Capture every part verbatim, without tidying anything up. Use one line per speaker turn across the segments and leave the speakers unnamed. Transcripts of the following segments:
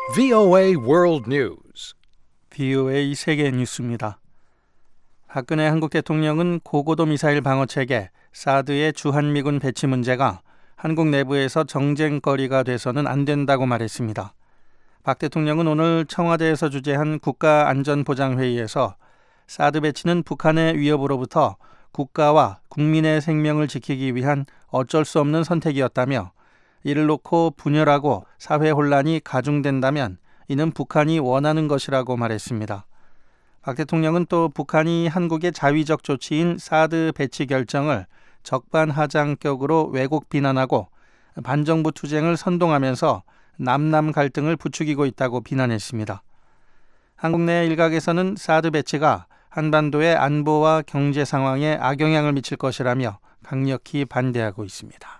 브이오에이 World News.
브이오에이 세계 뉴스입니다. 박근혜 한국 대통령은 고고도 미사일 방어체계 사드의 주한미군 배치 문제가 한국 내부에서 정쟁거리가 돼서는 안 된다고 말했습니다. 박 대통령은 오늘 청와대에서 주재한 국가안전보장회의에서 사드 배치는 북한의 위협으로부터 국가와 국민의 생명을 지키기 위한 어쩔 수 없는 선택이었다며 이를 놓고 분열하고 사회 혼란이 가중된다면 이는 북한이 원하는 것이라고 말했습니다. 박 대통령은 또 북한이 한국의 자위적 조치인 사드 배치 결정을 적반하장격으로 왜곡 비난하고 반정부 투쟁을 선동하면서 남남 갈등을 부추기고 있다고 비난했습니다. 한국 내 일각에서는 사드 배치가 한반도의 안보와 경제 상황에 악영향을 미칠 것이라며 강력히 반대하고 있습니다.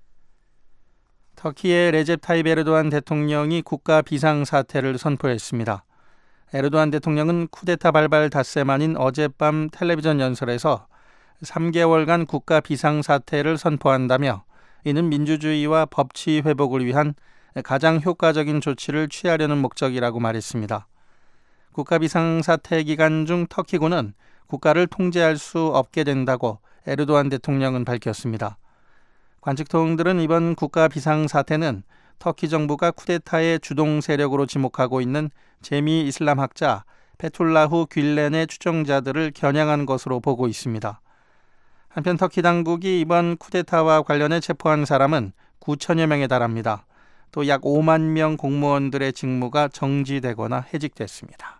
터키의 레셉 타입 에르도안 대통령이 국가 비상사태를 선포했습니다. 에르도안 대통령은 쿠데타 발발 닷새 만인 어젯밤 텔레비전 연설에서 삼 개월간 국가 비상사태를 선포한다며 이는 민주주의와 법치 회복을 위한 가장 효과적인 조치를 취하려는 목적이라고 말했습니다. 국가 비상사태 기간 중 터키군은 국가를 통제할 수 없게 된다고 에르도안 대통령은 밝혔습니다. 관측통들은 이번 국가 비상사태는 터키 정부가 쿠데타의 주동 세력으로 지목하고 있는 제미 이슬람 학자 페툴라후 뀼렌의 추종자들을 겨냥한 것으로 보고 있습니다. 한편 터키 당국이 이번 쿠데타와 관련해 체포한 사람은 구천여 명에 달합니다. 또 약 오만 명 공무원들의 직무가 정지되거나 해직됐습니다.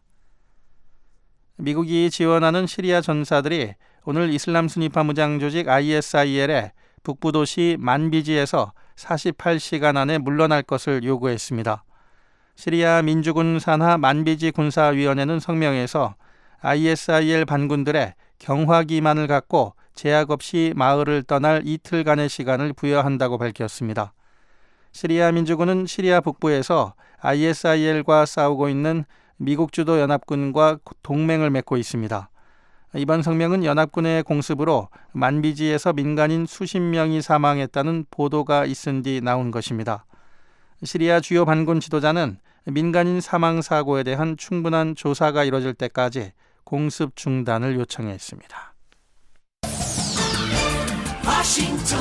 미국이 지원하는 시리아 전사들이 오늘 이슬람 순위파 무장 조직 아이에스아이엘에 북부 도시 만비지에서 사십팔 시간 안에 물러날 것을 요구했습니다. 시리아 민주군 산하 만비지 군사위원회는 성명에서 아이에스아이엘 반군들의 경화기만을 갖고 제약 없이 마을을 떠날 이틀간의 시간을 부여한다고 밝혔습니다. 시리아 민주군은 시리아 북부에서 아이에스아이엘과 싸우고 있는 미국 주도 연합군과 동맹을 맺고 있습니다. 이번 성명은 연합군의 공습으로 만비지에서 민간인 수십 명이 사망했다는 보도가 있은 뒤 나온 것입니다. 시리아 주요 반군 지도자는 민간인 사망 사고에 대한 충분한 조사가 이뤄질 때까지 공습 중단을 요청했습니다.
워싱턴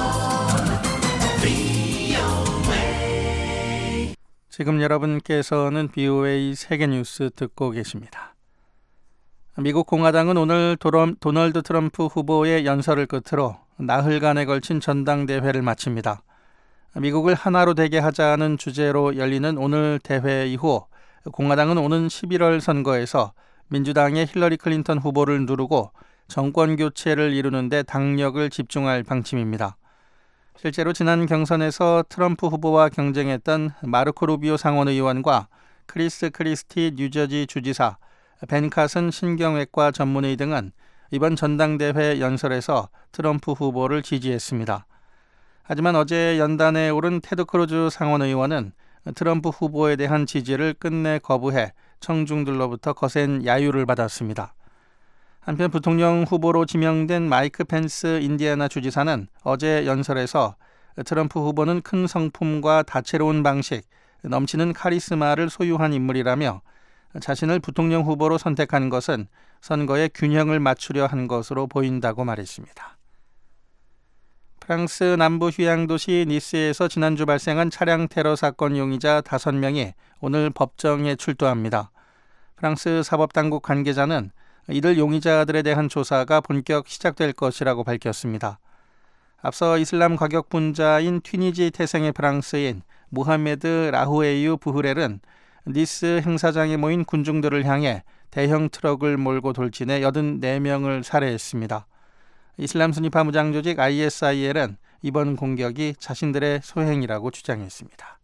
브이오에이.
지금 여러분께서는 브이오에이 세계뉴스 듣고 계십니다. 미국 공화당은 오늘 도널드 트럼프 후보의 연설을 끝으로 나흘간에 걸친 전당대회를 마칩니다. 미국을 하나로 되게 하자는 주제로 열리는 오늘 대회 이후 공화당은 오는 십일월 선거에서 민주당의 힐러리 클린턴 후보를 누르고 정권 교체를 이루는 데 당력을 집중할 방침입니다. 실제로 지난 경선에서 트럼프 후보와 경쟁했던 마르코 루비오 상원의원과 크리스 크리스티 뉴저지 주지사, 벤 카슨 신경외과 전문의 등은 이번 전당대회 연설에서 트럼프 후보를 지지했습니다. 하지만 어제 연단에 오른 테드 크루즈 상원의원은 트럼프 후보에 대한 지지를 끝내 거부해 청중들로부터 거센 야유를 받았습니다. 한편 부통령 후보로 지명된 마이크 펜스 인디애나 주지사는 어제 연설에서 트럼프 후보는 큰 성품과 다채로운 방식, 넘치는 카리스마를 소유한 인물이라며 자신을 부통령 후보로 선택한 것은 선거의 균형을 맞추려 한 것으로 보인다고 말했습니다. 프랑스 남부 휴양 도시 니스에서 지난주 발생한 차량 테러 사건 용의자 다섯 명이 오늘 법정에 출두합니다. 프랑스 사법당국 관계자는 이들 용의자들에 대한 조사가 본격 시작될 것이라고 밝혔습니다. 앞서 이슬람 과격 분자인 튀니지 태생의 프랑스인 무하메드 라후에유 부흐렐은 니스 행사장에 모인 군중들을 향해 대형 트럭을 몰고 돌진해 여든네 명을 살해했습니다. 이슬람 순위파 무장 조직 아이에스아이엘은 이번 공격이 자신들의 소행이라고 주장했습니다.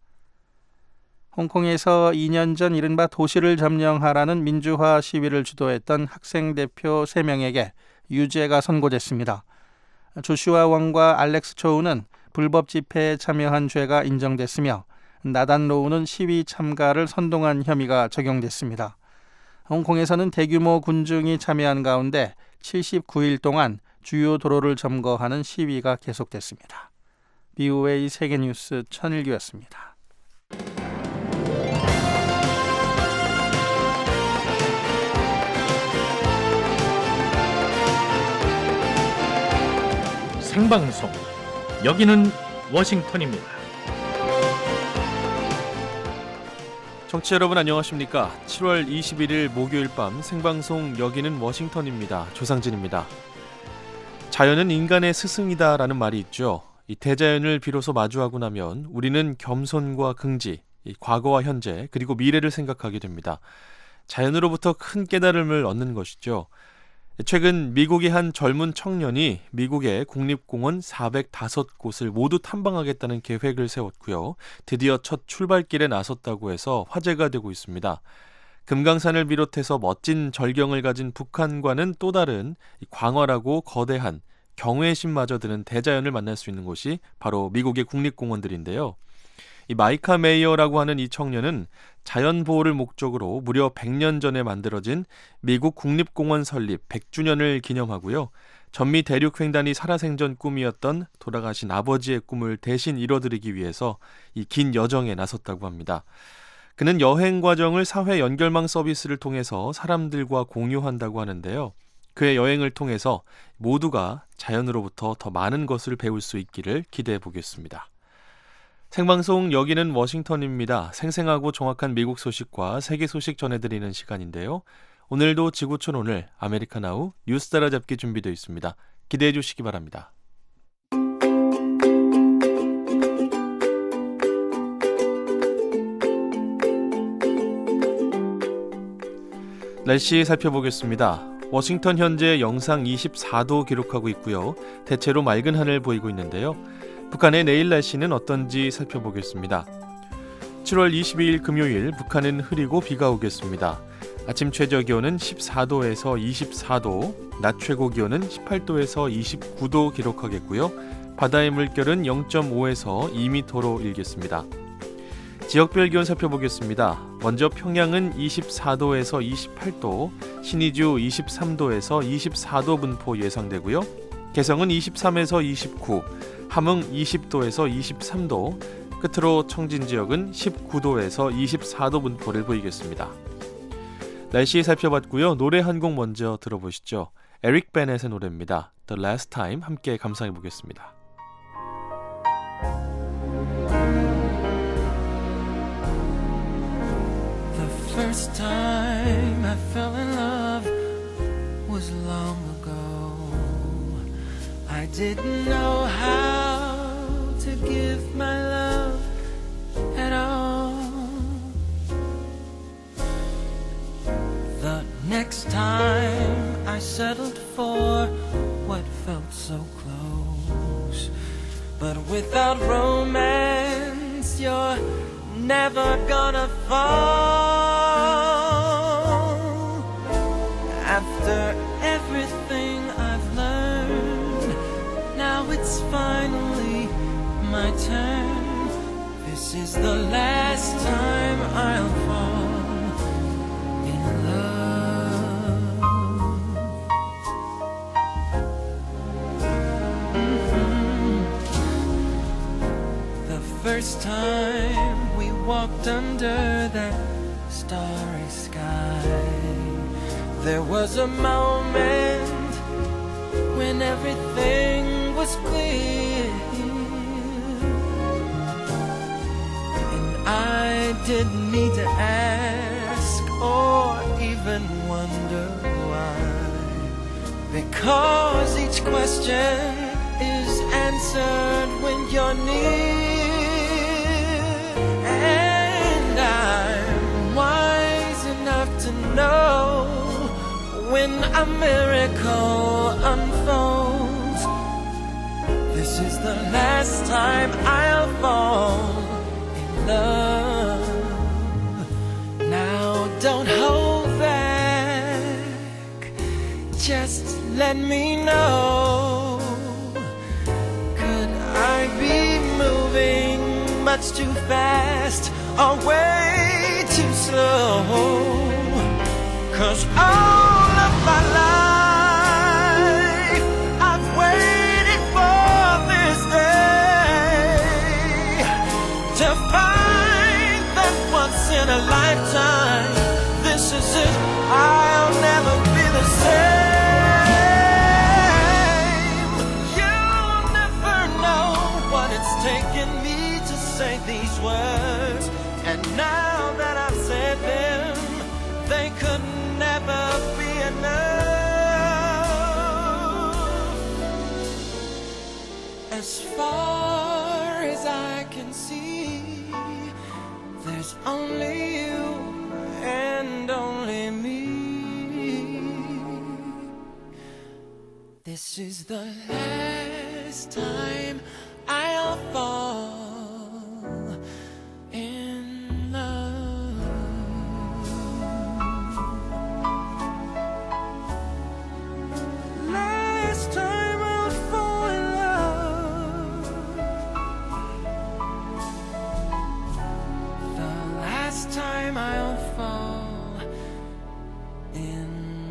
홍콩에서 이 년 전 이른바 도시를 점령하라는 민주화 시위를 주도했던 학생 대표 세 명에게 유죄가 선고됐습니다. 조슈아 왕과 알렉스 초우는 불법 집회에 참여한 죄가 인정됐으며 나단 로우는 시위 참가를 선동한 혐의가 적용됐습니다. 홍콩에서는 대규모 군중이 참여한 가운데 칠십구 일 동안 주요 도로를 점거하는 시위가 계속됐습니다. 브이오에이 세계뉴스 천일규였습니다.
생방송. 여기는 워싱턴입니다.
청취자 여러분 안녕하십니까? 칠월 이십일일 목요일 밤 생방송 여기는 워싱턴입니다. 조상진입니다. 자연은 인간의 스승이다라는 말이 있죠. 이 대자연을 비로소 마주하고 나면 우리는 겸손과 긍지, 이 과거와 현재 그리고 미래를 생각하게 됩니다. 자연으로부터 큰 깨달음을 얻는 것이죠. 최근 미국의 한 젊은 청년이 미국의 국립공원 사백오 곳을 모두 탐방하겠다는 계획을 세웠고요. 드디어 첫 출발길에 나섰다고 해서 화제가 되고 있습니다. 금강산을 비롯해서 멋진 절경을 가진 북한과는 또 다른 광활하고 거대한 경외심마저 드는 대자연을 만날 수 있는 곳이 바로 미국의 국립공원들인데요. 이 마이카 메이어라고 하는 이 청년은 자연보호를 목적으로 무려 백 년 전에 만들어진 미국 국립공원 설립 백 주년을 기념하고요. 전미 대륙횡단이 살아생전 꿈이었던 돌아가신 아버지의 꿈을 대신 이뤄드리기 위해서 이 긴 여정에 나섰다고 합니다. 그는 여행 과정을 사회 연결망 서비스를 통해서 사람들과 공유한다고 하는데요. 그의 여행을 통해서 모두가 자연으로부터 더 많은 것을 배울 수 있기를 기대해 보겠습니다. 생방송 여기는 워싱턴입니다. 생생하고 정확한 미국 소식과 세계 소식 전해드리는 시간인데요. 오늘도 지구촌 오늘 아메리카나우 뉴스 따라잡기 준비되어 있습니다. 기대해 주시기 바랍니다. 날씨 살펴보겠습니다. 워싱턴 현재 영상 이십사 도 기록하고 있고요. 대체로 맑은 하늘 보이고 있는데요. 북한의 내일 날씨는 어떤지 살펴보겠습니다. 칠월 이십이일 금요일 북한은 흐리고 비가 오겠습니다. 아침 최저 기온은 십사 도에서 이십사 도, 낮 최고 기온은 십팔 도에서 이십구 도 기록하겠고요. 바다의 물결은 영 점 오에서 이 미터로 일겠습니다. 지역별 기온 살펴보겠습니다. 먼저 평양은 이십사 도에서 이십팔 도, 신의주 이십삼 도에서 이십사 도 분포 예상되고요. 개성은 이십삼에서 이십구, 함흥 이십 도에서 이십삼 도, 끝으로 청진 지역은 십구 도에서 이십사 도 분포를 보이겠습니다. 날씨 살펴봤고요. 노래 한 곡 먼저 들어보시죠. 에릭 베넷의 노래입니다. The Last Time 함께 감상해 보겠습니다.
The first time I fell in love was long ago. I didn't know how to give my love at all. The next time I settled for what felt so close. But without romance, you're never gonna fall. After everything I've learned, now it's finally my turn. This is the last time I'll fall in love. Mm-hmm. The first time we walked under that starry sky, there was a moment when everything was clear, and I didn't need to ask or even wonder why, because each question is answered when you're near, and I'm wise enough to know when a miracle unfolds. This is the last time I'll fall in love. Now don't hold back, just let me know. Could I be moving much too fast or way too slow? 'Cause all of my life I've waited for this day, to find that once in a lifetime, this is it, I'll never be the same. You taken me to say these words, and now that I've said them, they could never be enough. As far as I can see, there's only you and only me. This is the last time I'll fall in love. Last time I'll fall in love. The last time I'll fall in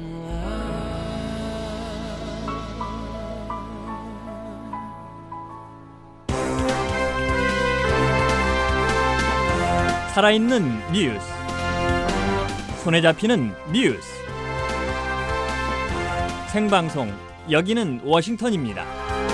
살아있는 뉴스, 손에 잡히는 뉴스, 생방송 여기는 워싱턴입니다.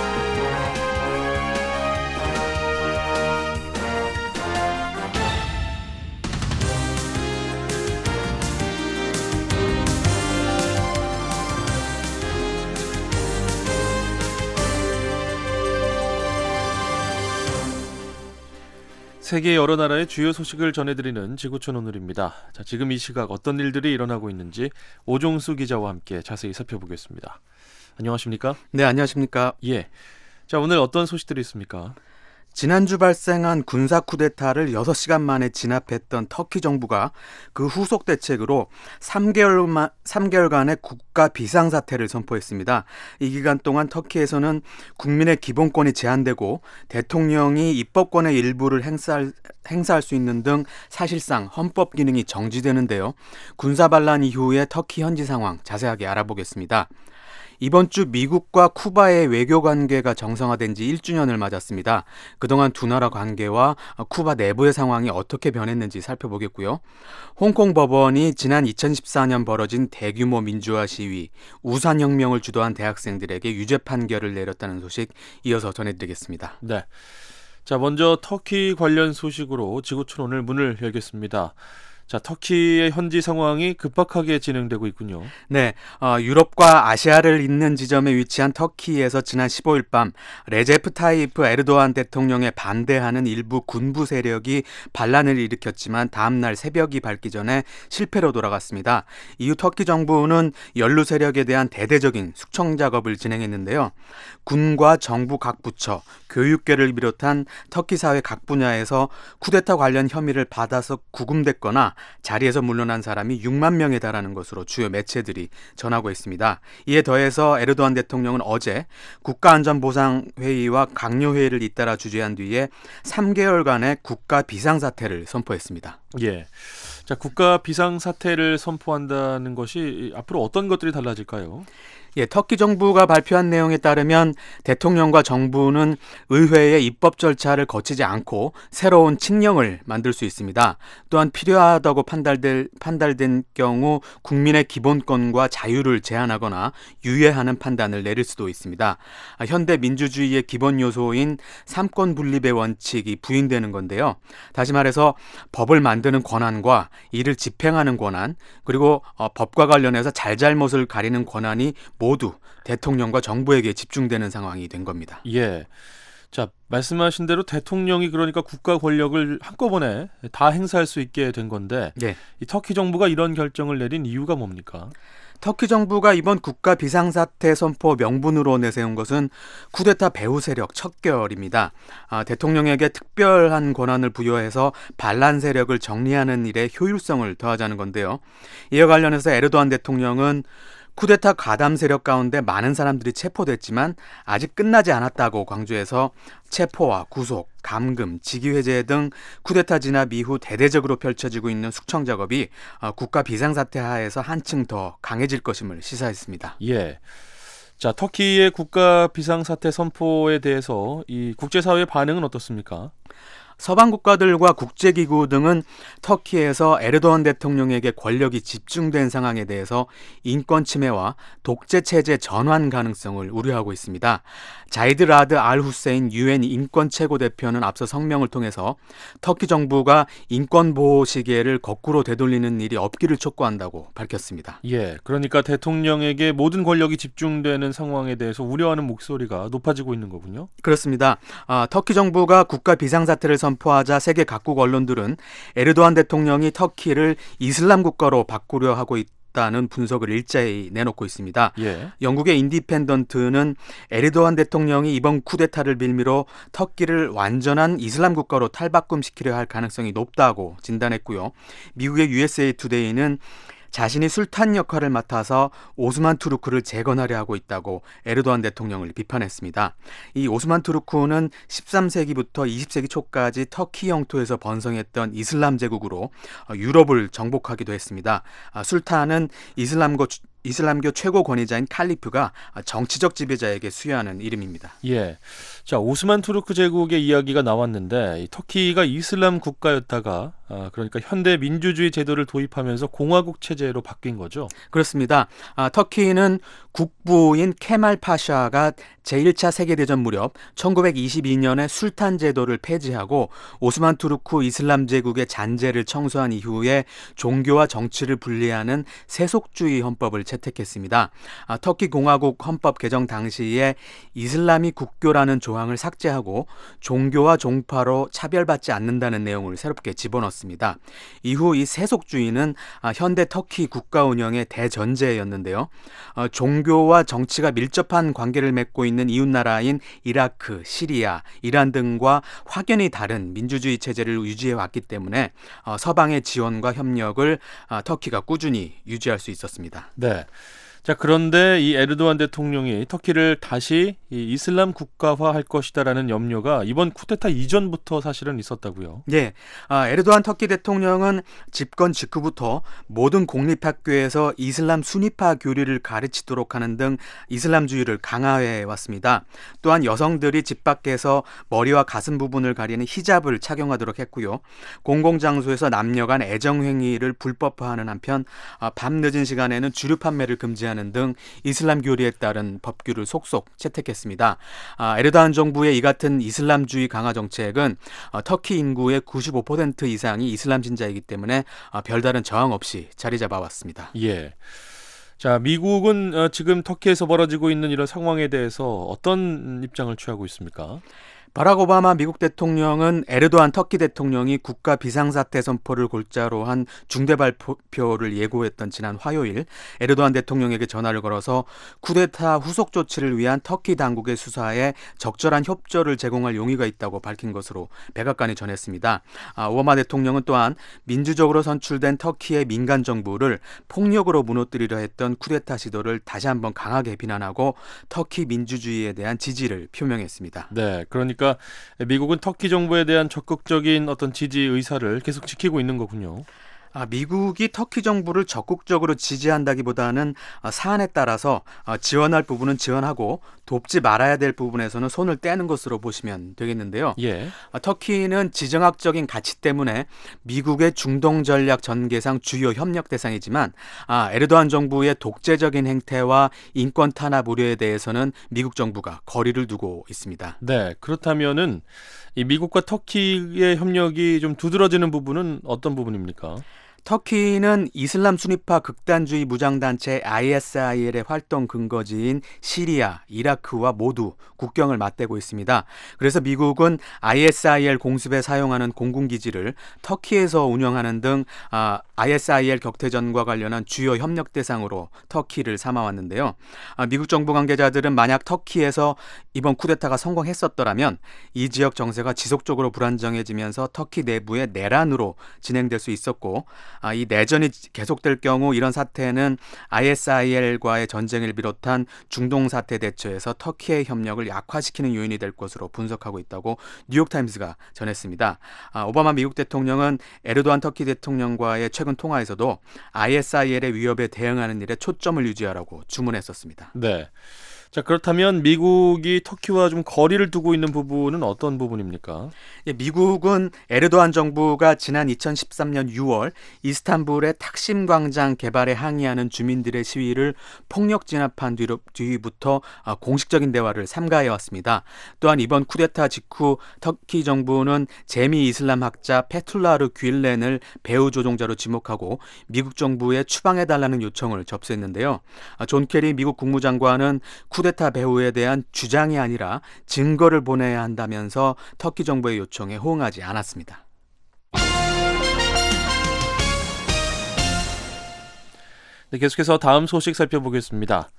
세계 여러 나라의 주요 소식을 전해드리는 지구촌 오늘입니다. 자, 지금 이 시각 어떤 일들이 일어나고 있는지 오종수 기자와 함께 자세히 살펴보겠습니다. 안녕하십니까?
네, 안녕하십니까?
예. 자, 오늘 어떤 소식들이 있습니까?
지난주 발생한 군사 쿠데타를 여섯 시간 만에 진압했던 터키 정부가 그 후속 대책으로 삼 개월만, 삼 개월간의 국가 비상사태를 선포했습니다. 이 기간 동안 터키에서는 국민의 기본권이 제한되고 대통령이 입법권의 일부를 행사할, 행사할 수 있는 등 사실상 헌법 기능이 정지되는데요. 군사 반란 이후의 터키 현지 상황 자세하게 알아보겠습니다. 이번 주 미국과 쿠바의 외교 관계가 정상화된 지 일 주년을 맞았습니다. 그동안 두 나라 관계와 쿠바 내부의 상황이 어떻게 변했는지 살펴보겠고요. 홍콩 법원이 지난 이천십사 년 벌어진 대규모 민주화 시위, 우산혁명을 주도한 대학생들에게 유죄 판결을 내렸다는 소식 이어서 전해드리겠습니다.
네. 자, 먼저 터키 관련 소식으로 지구촌 오늘 문을 열겠습니다. 자, 터키의 현지 상황이 급박하게 진행되고 있군요.
네, 어, 유럽과 아시아를 잇는 지점에 위치한 터키에서 지난 십오 일 밤 레제프 타이프 에르도안 대통령에 반대하는 일부 군부 세력이 반란을 일으켰지만 다음날 새벽이 밝기 전에 실패로 돌아갔습니다. 이후 터키 정부는 연루 세력에 대한 대대적인 숙청 작업을 진행했는데요. 군과 정부 각 부처, 교육계를 비롯한 터키 사회 각 분야에서 쿠데타 관련 혐의를 받아서 구금됐거나 자리에서 물러난 사람이 육만 명에 달하는 것으로 주요 매체들이 전하고 있습니다. 이에 더해서 에르도안 대통령은 어제 국가안전보상회의와 강요회의를 잇따라 주재한 뒤에 삼 개월간의 국가 비상사태를 선포했습니다.
예. 자, 국가 비상사태를 선포한다는 것이 앞으로 어떤 것들이 달라질까요?
예, 터키 정부가 발표한 내용에 따르면 대통령과 정부는 의회의 입법 절차를 거치지 않고 새로운 칙령을 만들 수 있습니다. 또한 필요하다고 판단될, 판단된 경우 국민의 기본권과 자유를 제한하거나 유예하는 판단을 내릴 수도 있습니다. 현대 민주주의의 기본 요소인 삼권 분립의 원칙이 부인되는 건데요. 다시 말해서 법을 만드는 권한과 이를 집행하는 권한, 그리고 어, 법과 관련해서 잘잘못을 가리는 권한이 모두 대통령과 정부에게 집중되는 상황이 된 겁니다.
예. 자, 말씀하신 대로 대통령이 그러니까 국가 권력을 한꺼번에 다 행사할 수 있게 된 건데
네.
이 터키 정부가 이런 결정을 내린 이유가 뭡니까?
터키 정부가 이번 국가 비상사태 선포 명분으로 내세운 것은 쿠데타 배후 세력 척결입니다. 아, 대통령에게 특별한 권한을 부여해서 반란 세력을 정리하는 일에 효율성을 더하자는 건데요. 이에 관련해서 에르도안 대통령은 쿠데타 가담 세력 가운데 많은 사람들이 체포됐지만 아직 끝나지 않았다고 강조해서 체포와 구속, 감금, 직위해제 등 쿠데타 진압 이후 대대적으로 펼쳐지고 있는 숙청 작업이 국가 비상사태 하에서 한층 더 강해질 것임을 시사했습니다.
예. 자, 터키의 국가 비상사태 선포에 대해서 이 국제사회의 반응은 어떻습니까?
서방 국가들과 국제기구 등은 터키에서 에르도안 대통령에게 권력이 집중된 상황에 대해서 인권 침해와 독재 체제 전환 가능성을 우려하고 있습니다. 자이드 라드 알 후세인 유엔 인권 최고 대표는 앞서 성명을 통해서 터키 정부가 인권 보호 시계를 거꾸로 되돌리는 일이 없기를 촉구한다고 밝혔습니다.
예, 그러니까 대통령에게 모든 권력이 집중되는 상황에 대해서 우려하는 목소리가 높아지고 있는 거군요.
그렇습니다. 아, 터키 정부가 국가 비상사태를 선포하자 세계 각국 언론들은 에르도안 대통령이 터키를 이슬람 국가로 바꾸려 하고 있다. 는 분석을 일제히 내놓고 있습니다.
예.
영국의 인디펜던트는 에르도안 대통령이 이번 쿠데타를 빌미로 터키를 완전한 이슬람 국가로 탈바꿈시키려 할 가능성이 높다고 진단했고요. 미국의 유에스에이 투데이는 자신이 술탄 역할을 맡아서 오스만 투르크를 재건하려 하고 있다고 에르도안 대통령을 비판했습니다. 이 오스만 투르크는 십삼 세기부터 이십 세기 초까지 터키 영토에서 번성했던 이슬람 제국으로 유럽을 정복하기도 했습니다. 술탄은 이슬람고 이슬람교 최고 권위자인 칼리프가 정치적 지배자에게 수여하는 이름입니다.
예. 자, 오스만 투르크 제국의 이야기가 나왔는데 이 터키가 이슬람 국가였다가 아, 그러니까 현대 민주주의 제도를 도입하면서 공화국 체제로 바뀐 거죠.
그렇습니다. 아, 터키는 국부인 케말 파샤가 제일 차 세계대전 무렵 천구백이십이 년에 술탄 제도를 폐지하고 오스만 투르크 이슬람 제국의 잔재를 청소한 이후에 종교와 정치를 분리하는 세속주의 헌법을 채택했습니다. 아, 터키 공화국 헌법 개정 당시에 이슬람이 국교라는 조항을 삭제하고 종교와 종파로 차별받지 않는다는 내용을 새롭게 집어넣었습니다. 이후 이 세속주의는 아, 현대 터키 국가 운영의 대전제였는데요. 어, 종교와 정치가 밀접한 관계를 맺고 있는 이웃나라인 이라크, 시리아, 이란 등과 확연히 다른 민주주의 체제를 유지해 왔기 때문에 어, 서방의 지원과 협력을 어, 터키가 꾸준히 유지할 수 있었습니다.
네. 자, 그런데 이 에르도안 대통령이 터키를 다시 이 이슬람 국가화할 것이다라는 염려가 이번 쿠데타 이전부터 사실은 있었다고요.
네, 아, 에르도안 터키 대통령은 집권 직후부터 모든 공립학교에서 이슬람 수니파 교리를 가르치도록 하는 등 이슬람주의를 강화해 왔습니다. 또한 여성들이 집 밖에서 머리와 가슴 부분을 가리는 히잡을 착용하도록 했고요. 공공장소에서 남녀 간 애정행위를 불법화하는 한편 아, 밤 늦은 시간에는 주류 판매를 금지하는 등 이슬람 교리에 따른 법규를 속속 채택했습니다. 아, 에르도안 정부의 이 같은 이슬람주의 강화 정책은 아, 터키 인구의 구십오 퍼센트 이상이 이슬람 신자이기 때문에 아, 별다른 저항 없이 자리 잡아왔습니다.
예. 자, 미국은 어, 지금 터키에서 벌어지고 있는 이런 상황에 대해서 어떤 입장을 취하고 있습니까?
바락 오바마 미국 대통령은 에르도안 터키 대통령이 국가 비상사태 선포를 골자로 한 중대 발표를 예고했던 지난 화요일 에르도안 대통령에게 전화를 걸어서 쿠데타 후속 조치를 위한 터키 당국의 수사에 적절한 협조를 제공할 용의가 있다고 밝힌 것으로 백악관이 전했습니다. 아, 오바마 대통령은 또한 민주적으로 선출된 터키의 민간 정부를 폭력으로 무너뜨리려 했던 쿠데타 시도를 다시 한번 강하게 비난하고 터키 민주주의에 대한 지지를 표명했습니다.
네, 그러니까 미국은 터키 정부에 대한 적극적인 어떤 지지 의사를 계속 지키고 있는 거군요.
아, 미국이 터키 정부를 적극적으로 지지한다기보다는 아, 사안에 따라서 아, 지원할 부분은 지원하고 돕지 말아야 될 부분에서는 손을 떼는 것으로 보시면 되겠는데요.
예.
아, 터키는 지정학적인 가치 때문에 미국의 중동 전략 전개상 주요 협력 대상이지만 아, 에르도안 정부의 독재적인 행태와 인권 탄압 우려에 대해서는 미국 정부가 거리를 두고 있습니다.
네, 그렇다면은 이 미국과 터키의 협력이 좀 두드러지는 부분은 어떤 부분입니까?
터키는 이슬람 수니파 극단주의 무장단체 아이에스아이엘의 활동 근거지인 시리아, 이라크와 모두 국경을 맞대고 있습니다. 그래서 미국은 아이에스아이엘 공습에 사용하는 공군기지를 터키에서 운영하는 등 아, 아이에스아이엘 격퇴전과 관련한 주요 협력 대상으로 터키를 삼아왔는데요. 아, 미국 정부 관계자들은 만약 터키에서 이번 쿠데타가 성공했었더라면 이 지역 정세가 지속적으로 불안정해지면서 터키 내부의 내란으로 진행될 수 있었고 아, 이 내전이 계속될 경우 이런 사태는 아이에스아이엘과의 전쟁을 비롯한 중동 사태 대처에서 터키의 협력을 약화시키는 요인이 될 것으로 분석하고 있다고 뉴욕타임스가 전했습니다. 아, 오바마 미국 대통령은 에르도안 터키 대통령과의 최근 통화에서도 아이에스아이엘의 위협에 대응하는 일에 초점을 유지하라고 주문했었습니다.
네. 자, 그렇다면 미국이 터키와 좀 거리를 두고 있는 부분은 어떤 부분입니까?
예, 미국은 에르도안 정부가 지난 이천십삼 년 유월 이스탄불의 탁심 광장 개발에 항의하는 주민들의 시위를 폭력 진압한 뒤로, 뒤부터 공식적인 대화를 삼가해 왔습니다. 또한 이번 쿠데타 직후 터키 정부는 재미 이슬람 학자 페툴라르 귤렌을 배후 조종자로 지목하고 미국 정부에 추방해달라는 요청을 접수했는데요. 존 케리 미국 국무장관은 쿠데타 배후에 대한 주장이 아니라 증거를 보내야 한다면서 터키 정부의 요청에 호응하지 않았습니다.
네, 계속해서 다음 소식 살펴보겠습니다.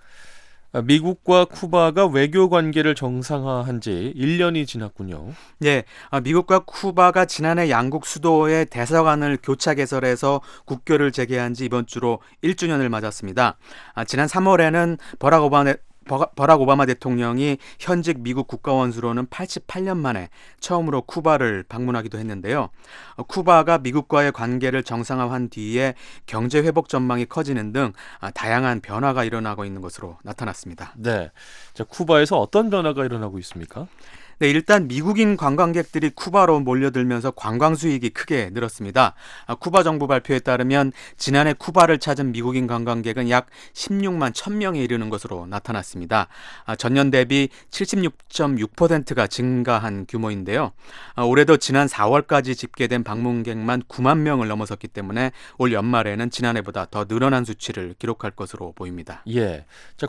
미국과 쿠바가 외교 관계를 정상화한 지 일 년이 지났군요.
네, 미국과 쿠바가 지난해 양국 수도의 대사관을 교차 개설해서 국교를 재개한 지 이번 주로 일 주년을 맞았습니다. 지난 삼월에는 버락 오바마 버락 오바마 대통령이 현직 미국 국가원수로는 팔십팔 년 만에 처음으로 쿠바를 방문하기도 했는데요. 쿠바가 미국과의 관계를 정상화한 뒤에 경제 회복 전망이 커지는 등 다양한 변화가 일어나고 있는 것으로 나타났습니다.
네, 자, 쿠바에서 어떤 변화가 일어나고 있습니까?
네, 일단 미국인 관광객들이 쿠바로 몰려들면서 관광 수익이 크게 늘었습니다. 쿠바 정부 발표에 따르면 지난해 쿠바를 찾은 미국인 관광객은 약 십육만 천 명에 이르는 것으로 나타났습니다. 전년 대비 칠십육 점 육 퍼센트가 증가한 규모인데요. 올해도 지난 사월까지 집계된 방문객만 구만 명을 넘어섰기 때문에 올 연말에는 지난해보다 더 늘어난 수치를 기록할 것으로 보입니다.
예, 자,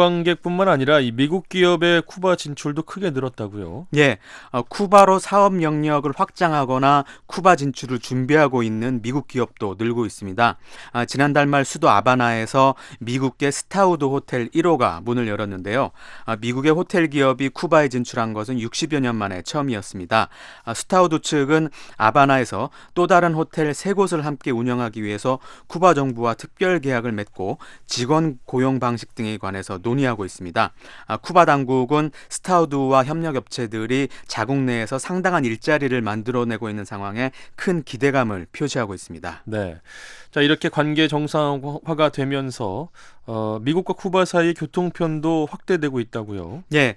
관광객뿐만 아니라 이 미국 기업의 쿠바 진출도 크게 늘었다고요?
예, 어, 쿠바로 사업 영역을 확장하거나 쿠바 진출을 준비하고 있는 미국 기업도 늘고 있습니다. 아, 지난달 말 수도 아바나에서 미국계 스타우드 호텔 일 호가 문을 열었는데요. 아, 미국의 호텔 기업이 쿠바에 진출한 것은 육십여 년 만에 처음이었습니다. 아, 스타우드 측은 아바나에서 또 다른 호텔 세 곳을 함께 운영하기 위해서 쿠바 정부와 특별 계약을 맺고 직원 고용 방식 등에 관해서 논의하고 있습니다. 아, 쿠바 당국은 스타우드와 협력업체 들이 자국 내에서 상당한 일자리를 만들어내고 있는 상황에 큰 기대감을 표시하고 있습니다.
네, 자, 이렇게 관계 정상화가 되면서 어, 미국과 쿠바 사이의 교통편도 확대되고 있다고요?
예,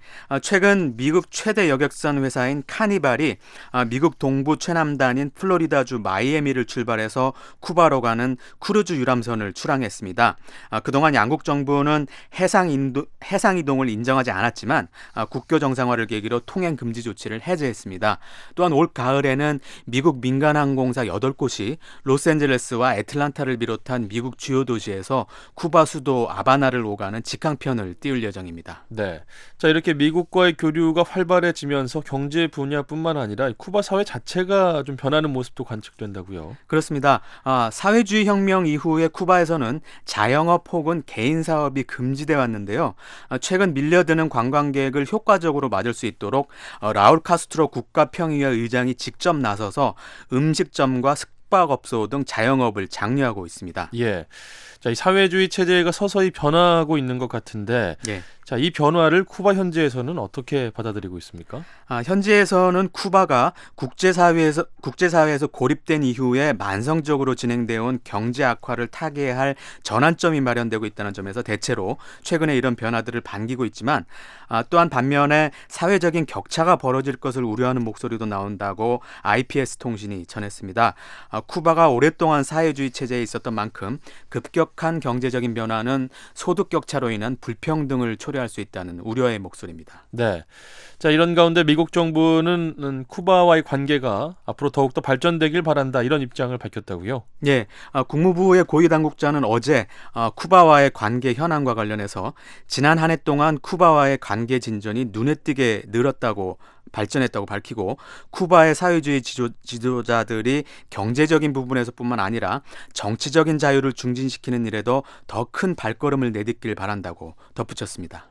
최근 미국 최대 여객선 회사인 카니발이 미국 동부 최남단인 플로리다주 마이애미를 출발해서 쿠바로 가는 크루즈 유람선을 출항했습니다. 그동안 양국 정부는 해상, 인도, 해상 이동을 인정하지 않았지만 국교 정상화를 계기로 통행 금지 조치를 해제했습니다. 또한 올 가을에는 미국 민간항공사 여덟 곳이 로스앤젤레스와 애틀란타를 비롯한 미국 주요 도시에서 쿠바 수도 아바나를 오가는 직항편을 띄울 예정입니다.
네, 자, 이렇게 미국과의 교류가 활발해지면서 경제 분야뿐만 아니라 쿠바 사회 자체가 좀 변하는 모습도 관측된다고요?
그렇습니다. 아, 사회주의 혁명 이후에 쿠바에서는 자영업 혹은 개인 사업이 금지돼 왔는데요. 아, 최근 밀려드는 관광객을 효과적으로 맞을 수 있도록 어, 라울 카스트로 국가평의회 의장이 직접 나서서 음식점과 숙박업소 등 자영업을 장려하고 있습니다.
예, 자, 이 사회주의 체제가 서서히 변화하고 있는 것 같은데,
예.
자, 이 변화를 쿠바 현지에서는 어떻게 받아들이고 있습니까?
아, 현지에서는 쿠바가 국제사회에서 국제사회에서 고립된 이후에 만성적으로 진행되어 온 경제 악화를 타개할 전환점이 마련되고 있다는 점에서 대체로 최근에 이런 변화들을 반기고 있지만, 아, 또한 반면에 사회적인 격차가 벌어질 것을 우려하는 목소리도 나온다고 아이피에스 통신이 전했습니다. 아, 쿠바가 오랫동안 사회주의 체제에 있었던 만큼 급격한 경제적인 변화는 소득 격차로 인한 불평등을 초래할 수 있다는 우려의 목소리입니다.
네, 자, 이런 가운데 미국 정부는 쿠바와의 관계가 앞으로 더욱더 발전되길 바란다, 이런 입장을 밝혔다고요?
예, 아, 국무부의 고위 당국자는 어제 아, 쿠바와의 관계 현황과 관련해서 지난 한 해 동안 쿠바와의 관계 진전이 눈에 띄게 늘었다고 발전했다고 밝히고, 쿠바의 사회주의 지도, 지도자들이 경제적인 부분에서뿐만 아니라 정치적인 자유를 중진시키는 일에도 더 큰 발걸음을 내딛길 바란다고 덧붙였습니다.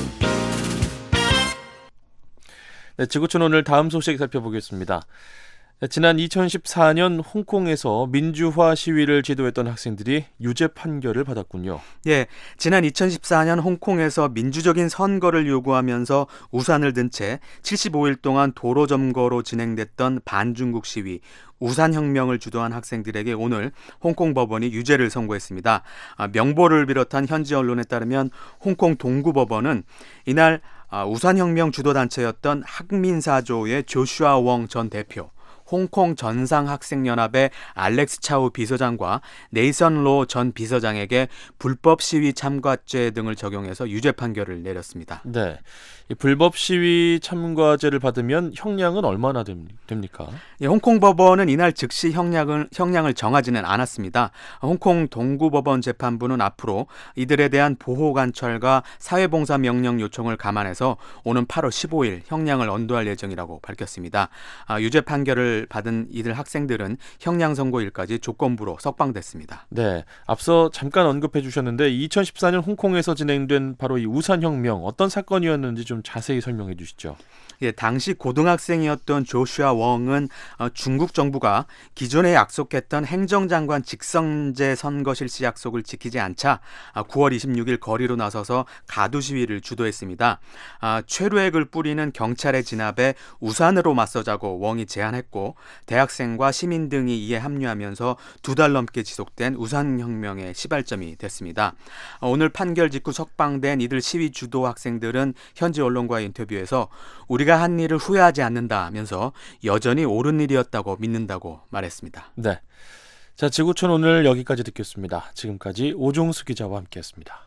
네, 지구촌 오늘 다음 소식 살펴보겠습니다. 지난 이천십사 년 홍콩에서 민주화 시위를 지도했던 학생들이 유죄 판결을 받았군요.
예, 지난 이천십사 년 홍콩에서 민주적인 선거를 요구하면서 우산을 든 채 칠십오 일 동안 도로 점거로 진행됐던 반중국 시위, 우산혁명을 주도한 학생들에게 오늘 홍콩 법원이 유죄를 선고했습니다. 아, 명보를 비롯한 현지 언론에 따르면 홍콩 동구법원은 이날 아, 우산혁명 주도단체였던 학민사조의 조슈아 웡 전 대표, 홍콩 전상학생연합의 알렉스 차우 비서장과 네이선 로 전 비서장에게 불법 시위 참가죄 등을 적용해서 유죄 판결을 내렸습니다.
네, 이 불법 시위 참가죄를 받으면 형량은 얼마나 됩니까?
예, 홍콩 법원은 이날 즉시 형량을, 형량을 정하지는 않았습니다. 홍콩 동구법원 재판부는 앞으로 이들에 대한 보호관찰과 사회봉사 명령 요청을 감안해서 오는 팔월 십오일 형량을 언도할 예정이라고 밝혔습니다. 아, 유죄 판결을 받은 이들 학생들은 형량 선고일까지 조건부로 석방됐습니다.
네, 앞서 잠깐 언급해 주셨는데 이천십사 년 홍콩에서 진행된 바로 이 우산혁명, 어떤 사건이었는지 좀 자세히 설명해 주시죠.
예, 당시 고등학생이었던 조슈아 웡은 어, 중국 정부가 기존에 약속했던 행정장관 직선제 선거 실시 약속을 지키지 않자 아, 구월 이십육일 거리로 나서서 가두 시위를 주도했습니다. 아, 최루액을 뿌리는 경찰의 진압에 우산으로 맞서자고 웡이 제안했고 대학생과 시민 등이 이에 합류하면서 두 달 넘게 지속된 우산혁명의 시발점이 됐습니다. 어, 오늘 판결 직후 석방된 이들 시위 주도 학생들은 현지 언론과의 인터뷰에서 우리가 한 일을 후회하지 않는다면서 여전히 옳은 일이었다고 믿는다고 말했습니다.
네, 자, 지구촌 오늘 여기까지 듣겠습니다. 지금까지 오종수 기자와 함께했습니다.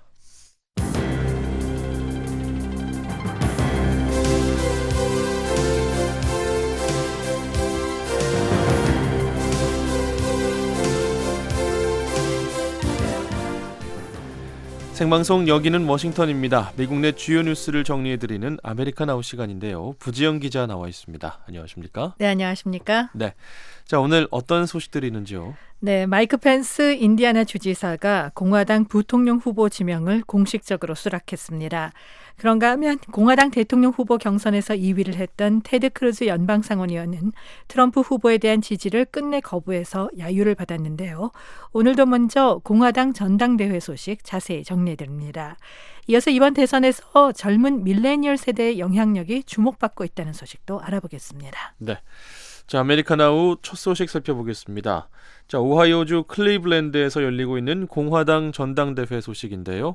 생방송 여기는 워싱턴입니다. 미국 내 주요 뉴스를 정리해드리는 아메리카나우 시간인데요. 부지영 기자 나와 있습니다. 안녕하십니까?
네, 안녕하십니까?
네, 자, 오늘 어떤 소식들이 있는지요?
네, 마이크 펜스 인디애나 주지사가 공화당 부통령 후보 지명을 공식적으로 수락했습니다. 그런가 하면 공화당 대통령 후보 경선에서 이 위를 했던 테드 크루즈 연방상원의원은 트럼프 후보에 대한 지지를 끝내 거부해서 야유를 받았는데요. 오늘도 먼저 공화당 전당대회 소식 자세히 정리해드립니다. 이어서 이번 대선에서 젊은 밀레니얼 세대의 영향력이 주목받고 있다는 소식도 알아보겠습니다.
네, 자, 아메리카나우 첫 소식 살펴보겠습니다. 자, 오하이오주 클리블랜드에서 열리고 있는 공화당 전당대회 소식인데요.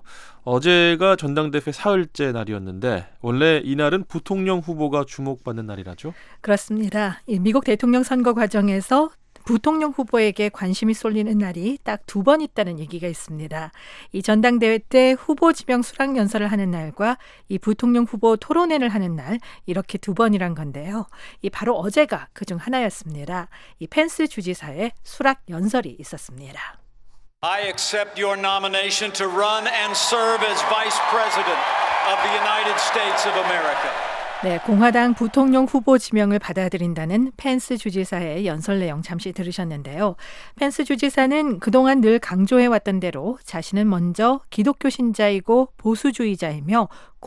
어제가 전당대회 사흘째 날이었는데 원래 이날은 부통령 후보가 주목받는 날이라죠?
그렇습니다. 미국 대통령 선거 과정에서 부통령 후보에게 관심이 쏠리는 날이 딱 두 번 있다는 얘기가 있습니다. 이 전당대회 때 후보 지명 수락 연설을 하는 날과 이 부통령 후보 토론회를 하는 날, 이렇게 두 번이란 건데요. 이 바로 어제가 그중 하나였습니다. 이 펜스 주지사의 수락 연설이 있었습니다.
I accept your nomination to run and serve as Vice President of the United States of America.
네, 공화당 부통령 후보 지명을 받아들인다는 펜스 주지사의 연설 내용 잠시 들으셨는데요. 펜스 주지사는 그동안 늘 강조해왔던 대로 자신은 먼저 기독교 신자이고 보수주의자이며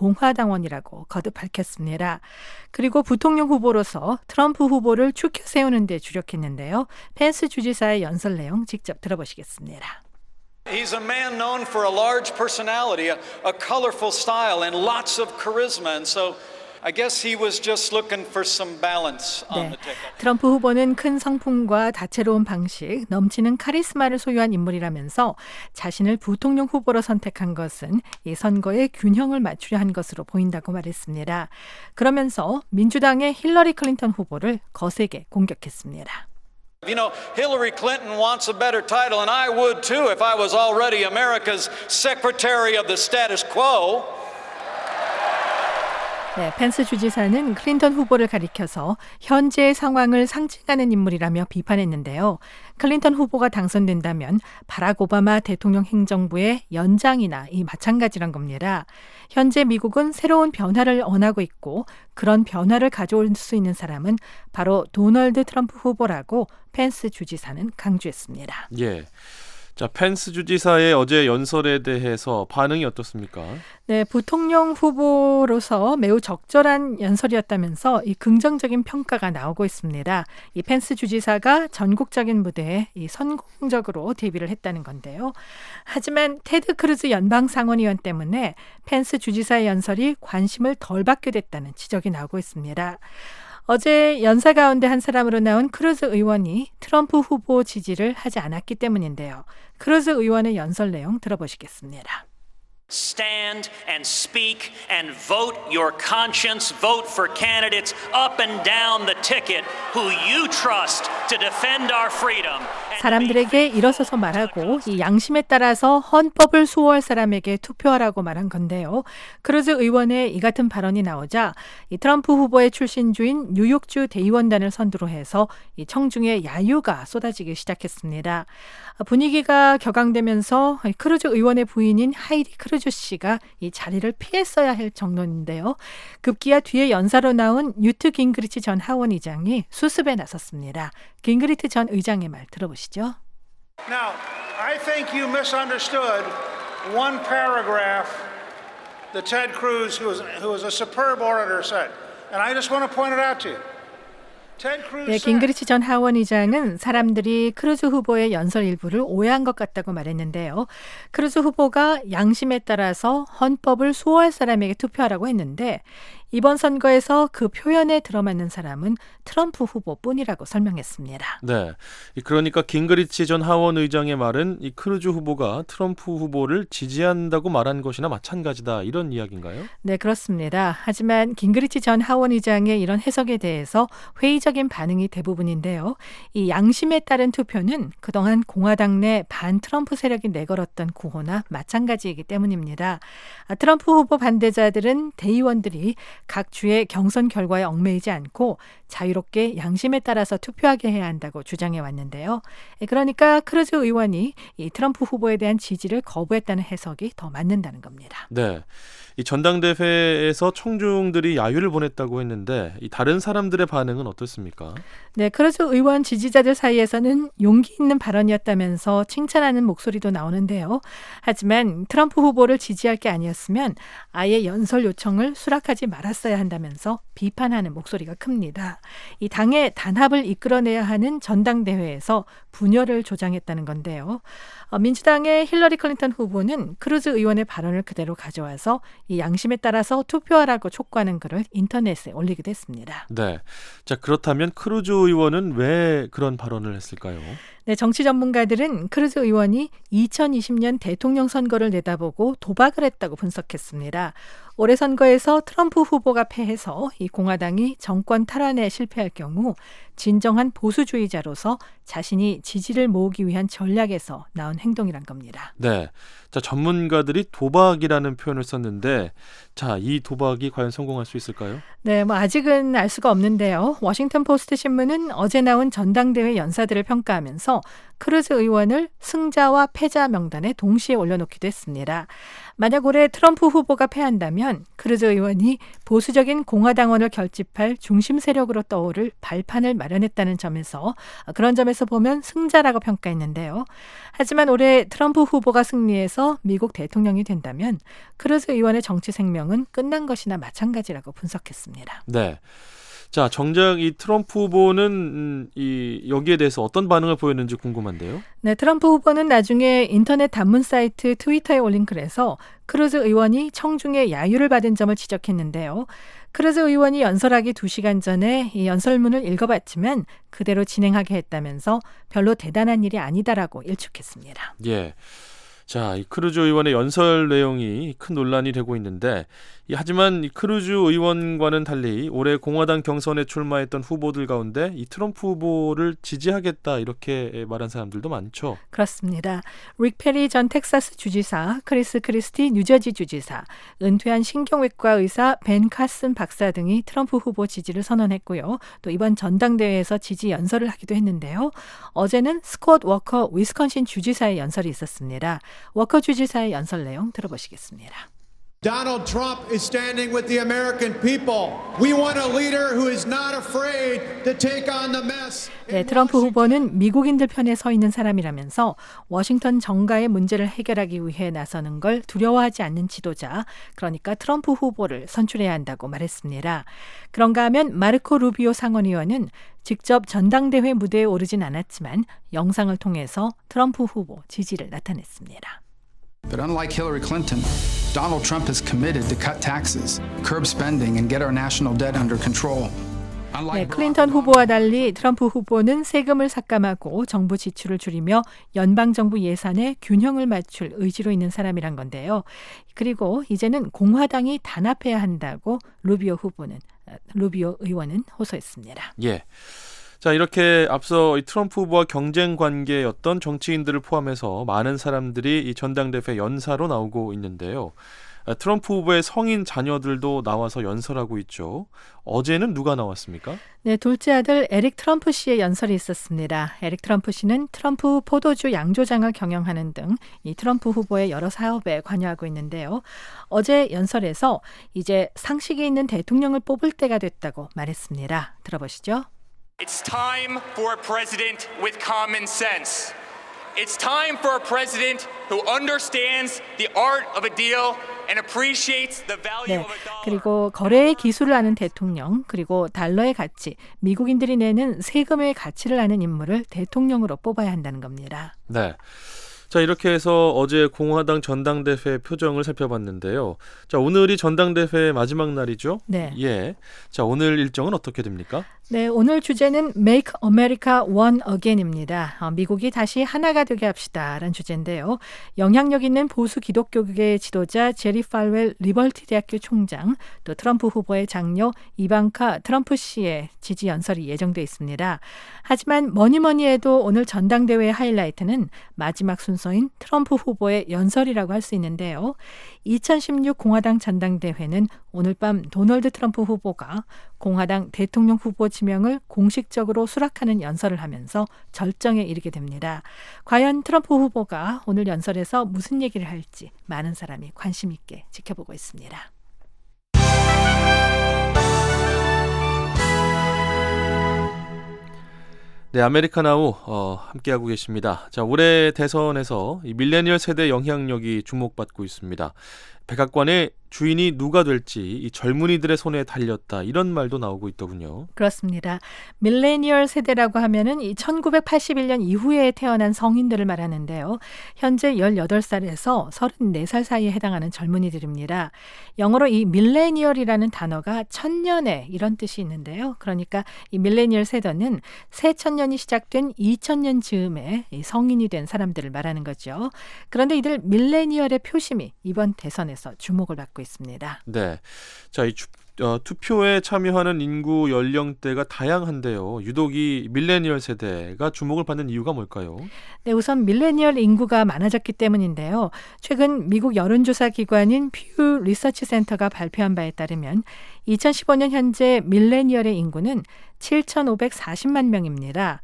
공화당원이라고 거듭 밝혔습니다. 그리고 부통령 후보로서 트럼프 후보를 추켜 세우는 데 주력했는데요. 펜스 주지사의 연설 내용 직접 들어보시겠습니다.
He's a man known for a large personality, a, a colorful style and lots of charisma, and so I guess he was just looking for some balance on the ticket.
네, 트럼프 후보는 큰 성품과 다채로운 방식, 넘치는 카리스마를 소유한 인물이라면서 자신을 부통령 후보로 선택한 것은 이 선거의 균형을 맞추려 한 것으로 보인다고 말했습니다. 그러면서 민주당의 힐러리 클린턴 후보를 거세게 공격했습니다.
You know, Hillary Clinton wants a better title, and I would too if I was already America's Secretary of the Status Quo.
네, 펜스 주지사는 클린턴 후보를 가리켜서 현재의 상황을 상징하는 인물이라며 비판했는데요. 클린턴 후보가 당선된다면 바락 오바마 대통령 행정부의 연장이나 이 마찬가지란 겁니다. 현재 미국은 새로운 변화를 원하고 있고 그런 변화를 가져올 수 있는 사람은 바로 도널드 트럼프 후보라고 펜스 주지사는 강조했습니다.
예. 자, 펜스 주지사의 어제 연설에 대해서 반응이 어떻습니까?
네, 부통령 후보로서 매우 적절한 연설이었다면서 이 긍정적인 평가가 나오고 있습니다. 이 펜스 주지사가 전국적인 무대에 이 성공적으로 데뷔를 했다는 건데요. 하지만 테드 크루즈 연방상원의원 때문에 펜스 주지사의 연설이 관심을 덜 받게 됐다는 지적이 나오고 있습니다. 어제 연사 가운데 한 사람으로 나온 크루즈 의원이 트럼프 후보 지지를 하지 않았기 때문인데요. 크루즈 의원의 연설 내용 들어보시겠습니다.
Stand and speak and vote your conscience. Vote for candidates up and down the ticket who you trust to defend our freedom.
사람들에게 일어서서 말하고 이 양심에 따라서 헌법을 수호할 사람에게 투표하라고 말한 건데요. 크루즈 의원의 이 같은 발언이 나오자 이 트럼프 후보의 출신주인 뉴욕주 대의원단을 선두로 해서 이 청중의 야유가 쏟아지기 시작했습니다. 분위기가 격앙되면서 크루즈 의원의 부인인 하이디 크루즈 씨가 이 자리를 피했어야 할 정도인데요. 급기야 뒤에 연사로 나온 뉴트 깅그리치 전 하원 의장이 수습에 나섰습니다. 깅그리치 전 의장의 말 들어보시죠.
Now, I think you misunderstood one paragraph that Ted Cruz, who was, who was a superb orator, said. And I just want to point it out to you.
네, 깅그리치 전 하원 의장은 사람들이 크루즈 후보의 연설 일부를 오해한 것 같다고 말했는데요. 크루즈 후보가 양심에 따라서 헌법을 수호할 사람에게 투표하라고 했는데 이번 선거에서 그 표현에 들어맞는 사람은 트럼프 후보뿐이라고 설명했습니다.
네, 그러니까 깅그리치 전 하원 의장의 말은 이 크루즈 후보가 트럼프 후보를 지지한다고 말한 것이나 마찬가지다 이런 이야기인가요?
네, 그렇습니다. 하지만 깅그리치 전 하원 의장의 이런 해석에 대해서 회의적인 반응이 대부분인데요. 이 양심에 따른 투표는 그동안 공화당 내 반 트럼프 세력이 내걸었던 구호나 마찬가지이기 때문입니다. 트럼프 후보 반대자들은 대의원들이 각 주의 경선 결과에 얽매이지 않고 자유롭게 양심에 따라서 투표하게 해야 한다고 주장해 왔는데요. 그러니까 크루즈 의원이 이 트럼프 후보에 대한 지지를 거부했다는 해석이 더 맞는다는 겁니다.
네, 이 전당대회에서 청중들이 야유를 보냈다고 했는데 이 다른 사람들의 반응은 어떻습니까?
네, 크루즈 의원 지지자들 사이에서는 용기 있는 발언이었다면서 칭찬하는 목소리도 나오는데요. 하지만 트럼프 후보를 지지할 게 아니었으면 아예 연설 요청을 수락하지 말았어야 한다면서 비판하는 목소리가 큽니다. 이 당의 단합을 이끌어내야 하는 전당대회에서 분열을 조장했다는 건데요. 어, 민주당의 힐러리 클린턴 후보는 크루즈 의원의 발언을 그대로 가져와서 이 양심에 따라서 투표하라고 촉구하는 글을 인터넷에 올리기도 했습니다.
네, 자 그렇다면 크루즈 의원은 왜 그런 발언을 했을까요?
네, 정치 전문가들은 크루즈 의원이 이천이십 년 대통령 선거를 내다보고 도박을 했다고 분석했습니다. 올해 선거에서 트럼프 후보가 패해서 이 공화당이 정권 탈환에 실패할 경우 진정한 보수주의자로서 자신이 지지를 모으기 위한 전략에서 나온 행동이란 겁니다.
네, 자 전문가들이 도박이라는 표현을 썼는데 자, 이 도박이 과연 성공할 수 있을까요?
네, 뭐 아직은 알 수가 없는데요. 워싱턴 포스트 신문은 어제 나온 전당대회 연사들을 평가하면서 크루즈 의원을 승자와 패자 명단에 동시에 올려놓기도 했습니다. 만약 올해 트럼프 후보가 패한다면 크루즈 의원이 보수적인 공화당원을 결집할 중심 세력으로 떠오를 발판을 마련했다는 점에서 그런 점에서 보면 승자라고 평가했는데요. 하지만 올해 트럼프 후보가 승리해서 미국 대통령이 된다면 크루즈 의원의 정치 생명은 끝난 것이나 마찬가지라고 분석했습니다.
네. 자, 정작 이 트럼프 후보는 음, 이 여기에 대해서 어떤 반응을 보였는지 궁금한데요.
네, 트럼프 후보는 나중에 인터넷 단문 사이트 트위터에 올린 글에서 크루즈 의원이 청중의 야유를 받은 점을 지적했는데요. 크루즈 의원이 연설하기 두 시간 전에 이 연설문을 읽어봤지만 그대로 진행하게 했다면서 별로 대단한 일이 아니다라고 일축했습니다.
예. 자, 이 크루즈 의원의 연설 내용이 큰 논란이 되고 있는데 이, 하지만 이 크루즈 의원과는 달리 올해 공화당 경선에 출마했던 후보들 가운데 이 트럼프 후보를 지지하겠다 이렇게 말한 사람들도 많죠.
그렇습니다. 릭 페리 전 텍사스 주지사, 크리스 크리스티 뉴저지 주지사, 은퇴한 신경외과 의사 벤 카슨 박사 등이 트럼프 후보 지지를 선언했고요. 또 이번 전당대회에서 지지 연설을 하기도 했는데요. 어제는 스콧 워커 위스콘신 주지사의 연설이 있었습니다. 워커 주지사의 연설 내용 들어보시겠습니다.
Donald Trump is standing with the American people. We want a leader who is not afraid to take on the mess.
네, 트럼프 후보는 미국인들 편에 서 있는 사람이라면서 워싱턴 정가의 문제를 해결하기 위해 나서는 걸 두려워하지 않는 지도자, 그러니까 트럼프 후보를 선출해야 한다고 말했습니다. 그런가 하면 마르코 루비오 상원의원은 직접 전당대회 무대에 오르진 않았지만 영상을 통해서 트럼프 후보 지지를 나타냈습니다.
But unlike Hillary Clinton, Donald Trump is committed to cut taxes, curb spending, and get our national debt under control.
네, 클린턴 후보와 달리 트럼프 후보는 세금을 삭감하고 정부 지출을 줄이며 연방정부 예산에 균형을 맞출 의지로 있는 사람이란 건데요. 그리고 이제는 공화당이 단합해야 한다고 루비오 후보는, 루비오 의원은 호소했습니다.
예. 자, 이렇게 앞서 이 트럼프 후보와 경쟁 관계였던 정치인들을 포함해서 많은 사람들이 이 전당대회 연사로 나오고 있는데요. 트럼프 후보의 성인 자녀들도 나와서 연설하고 있죠. 어제는 누가 나왔습니까?
네, 둘째 아들 에릭 트럼프 씨의 연설이 있었습니다. 에릭 트럼프 씨는 트럼프 포도주 양조장을 경영하는 등 이 트럼프 후보의 여러 사업에 관여하고 있는데요. 어제 연설에서 이제 상식이 있는 대통령을 뽑을 때가 됐다고 말했습니다. 들어보시죠.
It's time for a president with common sense. It's time for a president who understands the art of a deal and appreciates the value
네,
of a dollar.
그리고 거래의 기술을 아는 대통령, 그리고 달러의 가치, 미국인들이 내는 세금의 가치를 아는 인물을 대통령으로 뽑아야 한다는 겁니다.
네. 자, 이렇게 해서 어제 공화당 전당대회 표정을 살펴봤는데요. 자, 오늘이 전당대회 마지막 날이죠?
네.
예. 자, 오늘 일정은 어떻게 됩니까?
네, 오늘 주제는 Make America One Again입니다. 어, 미국이 다시 하나가 되게 합시다라는 주제인데요. 영향력 있는 보수 기독교계의 지도자 제리 팔웰 리버티 대학교 총장, 또 트럼프 후보의 장녀 이방카 트럼프 씨의 지지 연설이 예정돼 있습니다. 하지만 뭐니 뭐니 해도 오늘 전당대회의 하이라이트는 마지막 순서인 트럼프 후보의 연설이라고 할 수 있는데요. 이천십육 공화당 전당대회는 오늘 밤 도널드 트럼프 후보가 공화당 대통령 후보 지명을 공식적으로 수락하는 연설을 하면서 절정에 이르게 됩니다. 과연 트럼프 후보가 오늘 연설에서 무슨 얘기를 할지 많은 사람이 관심 있게 지켜보고 있습니다.
네, 아메리카나우 어, 함께하고 계십니다. 자, 올해 대선에서 이 밀레니얼 세대 영향력이 주목받고 있습니다. 백악관의 주인이 누가 될지 이 젊은이들의 손에 달렸다, 이런 말도 나오고 있더군요.
그렇습니다. 밀레니얼 세대라고 하면은 이 천구백팔십일 년 이후에 태어난 성인들을 말하는데요. 현재 열여덟 살에서 서른네 살 사이에 해당하는 젊은이들입니다. 영어로 이 밀레니얼이라는 단어가 천년에 이런 뜻이 있는데요. 그러니까 이 밀레니얼 세대는 새천년이 시작된 이천 년 즈음에 이 성인이 된 사람들을 말하는 거죠. 그런데 이들 밀레니얼의 표심이 이번 대선에서 주목을 받고 있습니다.
네, 자, 이 주, 어, 투표에 참여하는 인구 연령대가 다양한데요. 유독 이 밀레니얼 세대가 주목을 받는 이유가 뭘까요?
네, 우선 밀레니얼 인구가 많아졌기 때문인데요. 최근 미국 여론조사 기관인 퓨 리서치 센터가 발표한 바에 따르면 이천십오 년 현재 밀레니얼의 인구는 칠천오백사십만 명입니다.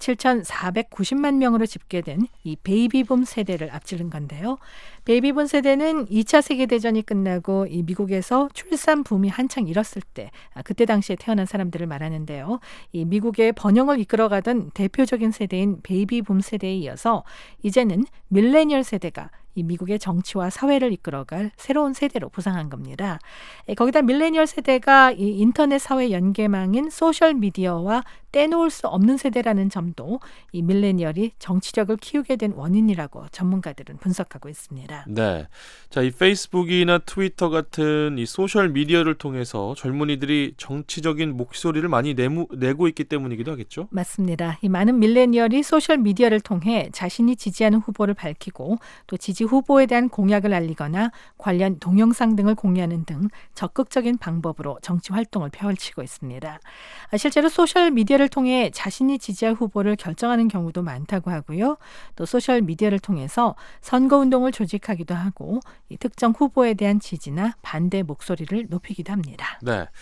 칠천사백구십만 명으로 집계된 이 베이비붐 세대를 앞지른 건데요. 베이비붐 세대는 이 차 세계대전이 끝나고 이 미국에서 출산 붐이 한창 일었을 때, 그때 당시에 태어난 사람들을 말하는데요. 이 미국의 번영을 이끌어가던 대표적인 세대인 베이비붐 세대에 이어서 이제는 밀레니얼 세대가 이 미국의 정치와 사회를 이끌어갈 새로운 세대로 부상한 겁니다. 거기다 밀레니얼 세대가 이 인터넷 사회 연계망인 소셜 미디어와 떼놓을 수 없는 세대라는 점도 이 밀레니얼이 정치력을 키우게 된 원인이라고 전문가들은 분석하고 있습니다.
네, 자, 이 페이스북이나 트위터 같은 이 소셜 미디어를 통해서 젊은이들이 정치적인 목소리를 많이 내무, 내고 있기 때문이기도 하겠죠?
맞습니다. 이 많은 밀레니얼이 소셜 미디어를 통해 자신이 지지하는 후보를 밝히고 또 지지 후보에 대한 공약을 알리거나 관련 동영상 등을 공유하는 등 적극적인 방법으로 정치 활동을 펼치고 있습니다. 실제로 소셜 미디어를 통해 자신이 지지할 후보를 결정하는 경우도 많다고 하고요. 또 소셜 미디어를 통해서 선거운동을 조직하기도 하고 이 특정 후보에 대한 지지나 반대 목소리를 높이기도 합니다.
네.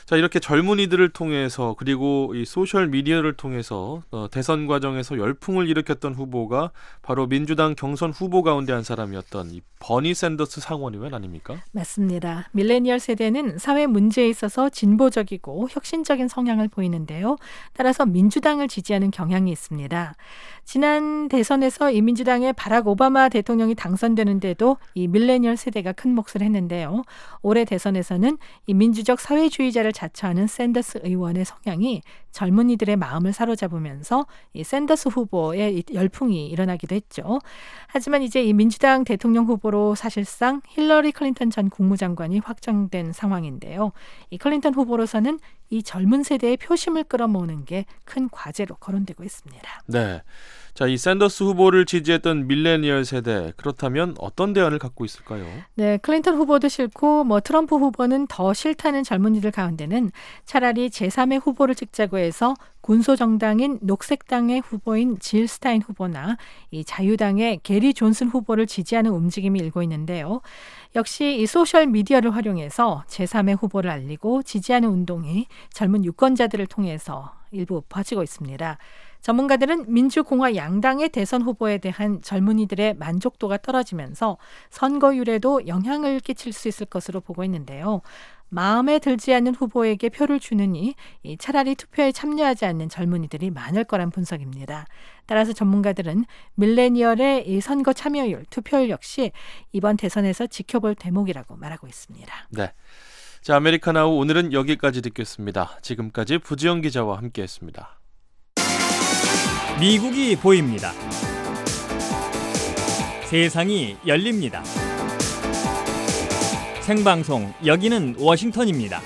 자, 이렇게 젊은이들을 통해서 그리고 이 소셜 미디어를 통해서 어, 대선 과정에서 열풍을 일으켰던 후보가 바로 민주당 경선 후보 가운데 한 사람이었던 이 버니 샌더스 상원의원 아닙니까?
맞습니다. 밀레니얼 세대는 사회 문제에 있어서 진보적이고 혁신적인 성향을 보이는데요. 따라서 민주당을 지지하는 경향이 있습니다. 지난 대선에서 이 민주당의 바락 오바마 대통령이 당선되는데도 이 밀레니얼 세대가 큰 몫을 했는데요. 올해 대선에서는 이 민주적 사회주의자를 자처하는 샌더스 의원의 성향이 젊은이들의 마음을 사로잡으면서 이 샌더스 후보의 열풍이 일어나기도 했죠. 하지만 이제 이 민주당 대통령 후보로 사실상 힐러리 클린턴 전 국무장관이 확정된 상황인데요. 이 클린턴 후보로서는 이 젊은 세대의 표심을 끌어모으는 게 큰 과제로 거론되고 있습니다.
네. 자, 이 샌더스 후보를 지지했던 밀레니얼 세대, 그렇다면 어떤 대안을 갖고 있을까요?
네, 클린턴 후보도 싫고 뭐 트럼프 후보는 더 싫다는 젊은이들 가운데는 차라리 제삼의 후보를 찍자고 해서 군소정당인 녹색당의 후보인 질 스타인 후보나 이 자유당의 게리 존슨 후보를 지지하는 움직임이 일고 있는데요. 역시 이 소셜 미디어를 활용해서 제삼의 후보를 알리고 지지하는 운동이 젊은 유권자들을 통해서 일부 퍼지고 있습니다. 전문가들은 민주공화 양당의 대선 후보에 대한 젊은이들의 만족도가 떨어지면서 선거율에도 영향을 끼칠 수 있을 것으로 보고 있는데요. 마음에 들지 않는 후보에게 표를 주느니 차라리 투표에 참여하지 않는 젊은이들이 많을 거란 분석입니다. 따라서 전문가들은 밀레니얼의 이 선거 참여율, 투표율 역시 이번 대선에서 지켜볼 대목이라고 말하고 있습니다.
네. 자, 아메리카나우 오늘은 여기까지 듣겠습니다. 지금까지 부지영 기자와 함께했습니다.
미국이 보입니다. 세상이 열립니다. 생방송 여기는 워싱턴입니다.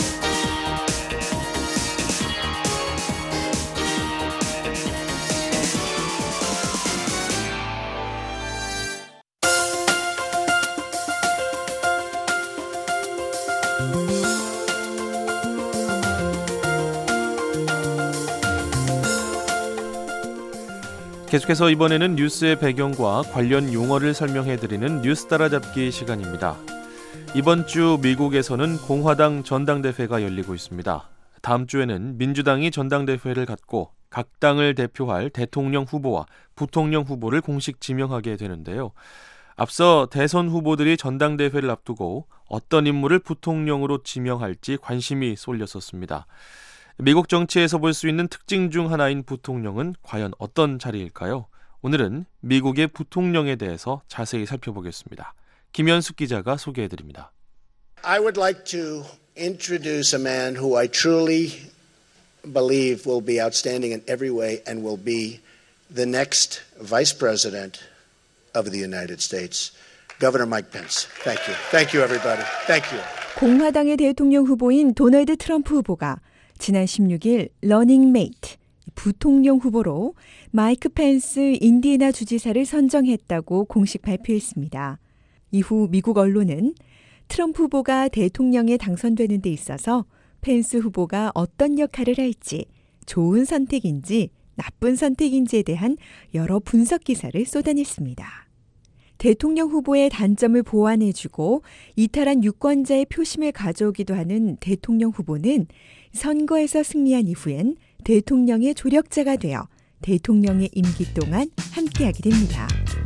계속해서 이번에는 뉴스의 배경과 관련 용어를 설명해드리는 뉴스 따라잡기 시간입니다. 이번 주 미국에서는 공화당 전당대회가 열리고 있습니다. 다음 주에는 민주당이 전당대회를 갖고 각 당을 대표할 대통령 후보와 부통령 후보를 공식 지명하게 되는데요. 앞서 대선 후보들이 전당대회를 앞두고 어떤 인물을 부통령으로 지명할지 관심이 쏠렸었습니다. 미국 정치에서 볼 수 있는 특징 중 하나인 부통령은 과연 어떤 자리일까요? 오늘은 미국의 부통령에 대해서 자세히 살펴보겠습니다. 김현숙 기자가 소개해드립니다.
I would like to introduce a man who I truly believe will be outstanding in every way and will be the next Vice President of the United States, Governor Mike Pence. Thank you. Thank you, everybody. Thank you.
공화당의 대통령 후보인 도널드 트럼프 후보가 지난 십육 일 러닝메이트 부통령 후보로 마이크 펜스 인디애나 주지사를 선정했다고 공식 발표했습니다. 이후 미국 언론은 트럼프 후보가 대통령에 당선되는 데 있어서 펜스 후보가 어떤 역할을 할지, 좋은 선택인지 나쁜 선택인지에 대한 여러 분석 기사를 쏟아냈습니다. 대통령 후보의 단점을 보완해주고 이탈한 유권자의 표심을 가져오기도 하는 대통령 후보는 선거에서 승리한 이후엔 대통령의 조력자가 되어 대통령의 임기 동안 함께하게 됩니다.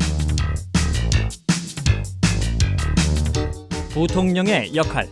부통령의 역할.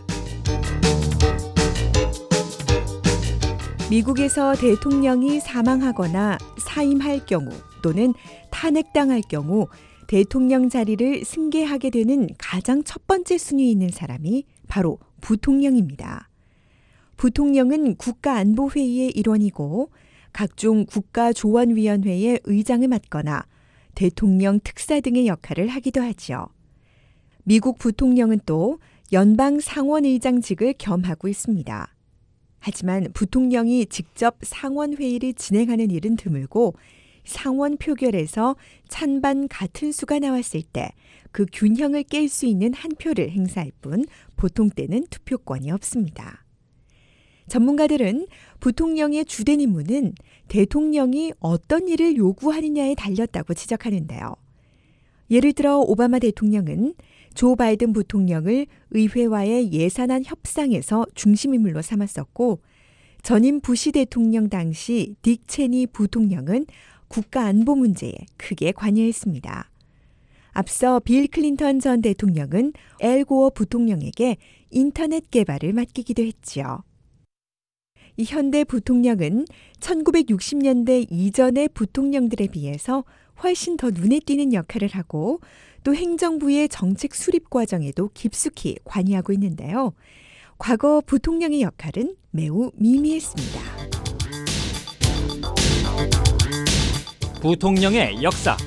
미국에서 대통령이 사망하거나 사임할 경우 또는 탄핵당할 경우 대통령 자리를 승계하게 되는 가장 첫 번째 순위에 있는 사람이 바로 부통령입니다. 부통령은 국가안보회의의 일원이고 각종 국가조언위원회의 의장을 맡거나 대통령 특사 등의 역할을 하기도 하죠. 미국 부통령은 또 연방 상원의장직을 겸하고 있습니다. 하지만 부통령이 직접 상원회의를 진행하는 일은 드물고 상원 표결에서 찬반 같은 수가 나왔을 때 그 균형을 깰 수 있는 한 표를 행사할 뿐 보통 때는 투표권이 없습니다. 전문가들은 부통령의 주된 임무는 대통령이 어떤 일을 요구하느냐에 달렸다고 지적하는데요. 예를 들어 오바마 대통령은 조 바이든 부통령을 의회와의 예산안 협상에서 중심인물로 삼았었고 전임 부시 대통령 당시 딕 체니 부통령은 국가안보 문제에 크게 관여했습니다. 앞서 빌 클린턴 전 대통령은 엘 고어 부통령에게 인터넷 개발을 맡기기도 했지요. 이 현대 부통령은 천구백육십 년대 이전의 부통령들에 비해서 훨씬 더 눈에 띄는 역할을 하고 또 행정부의 정책 수립 과정에도 깊숙이 관여하고 있는데요. 과거 부통령의 역할은 매우 미미했습니다.
부통령의 역사.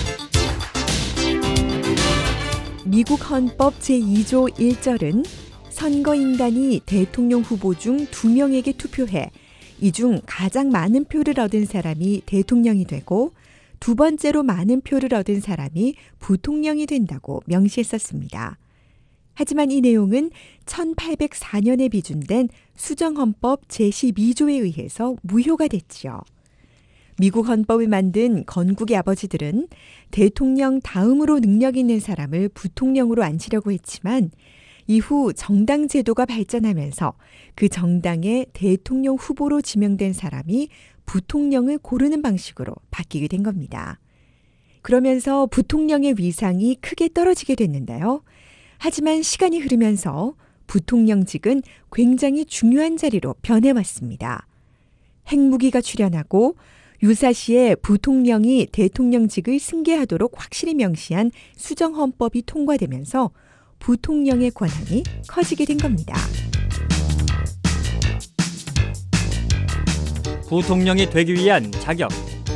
미국 헌법 제이조 일절은 선거인단이 대통령 후보 중 두 명에게 투표해 이 중 가장 많은 표를 얻은 사람이 대통령이 되고 두 번째로 많은 표를 얻은 사람이 부통령이 된다고 명시했었습니다. 하지만 이 내용은 천팔백사 년에 비준된 수정헌법 제십이조에 의해서 무효가 됐지요. 미국 헌법을 만든 건국의 아버지들은 대통령 다음으로 능력 있는 사람을 부통령으로 앉히려고 했지만 이후 정당 제도가 발전하면서 그 정당의 대통령 후보로 지명된 사람이 부통령을 고르는 방식으로 바뀌게 된 겁니다. 그러면서 부통령의 위상이 크게 떨어지게 됐는데요. 하지만 시간이 흐르면서 부통령직은 굉장히 중요한 자리로 변해왔습니다. 핵무기가 출현하고 유사시에 부통령이 대통령직을 승계하도록 확실히 명시한 수정헌법이 통과되면서 부통령의 권한이 커지게 된 겁니다.
부통령이 되기 위한 자격.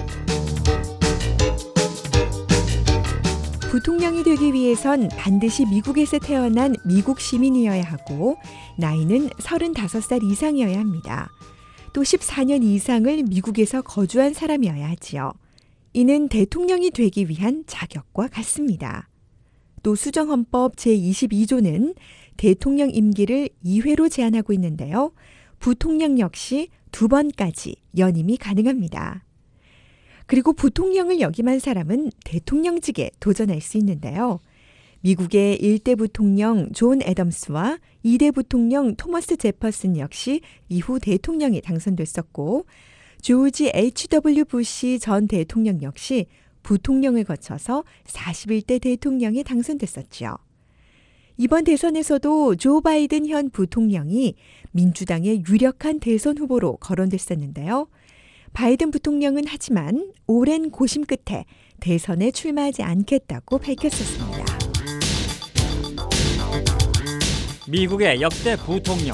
부통령이 되기 위해선 반드시 미국에서 태어난 미국 시민이어야 하고 나이는 서른다섯 살 이상이어야 합니다. 또 십사 년 이상을 미국에서 거주한 사람이어야 하지요. 이는 대통령이 되기 위한 자격과 같습니다. 또 수정헌법 제이십이조는 대통령 임기를 이 회로 제한하고 있는데요. 부통령 역시 두 번까지 연임이 가능합니다. 그리고 부통령을 역임한 사람은 대통령직에 도전할 수 있는데요. 미국의 일 대 부통령 존 애덤스와 이 대 부통령 토머스 제퍼슨 역시 이후 대통령이 당선됐었고 조지 에이치 더블유 부시 전 대통령 역시 부통령을 거쳐서 사십일 대 대통령에 당선됐었죠. 이번 대선에서도 조 바이든 현 부통령이 민주당의 유력한 대선 후보로 거론됐었는데요. 바이든 부통령은 하지만 오랜 고심 끝에 대선에 출마하지 않겠다고 밝혔었습니다.
미국의 역대 부통령.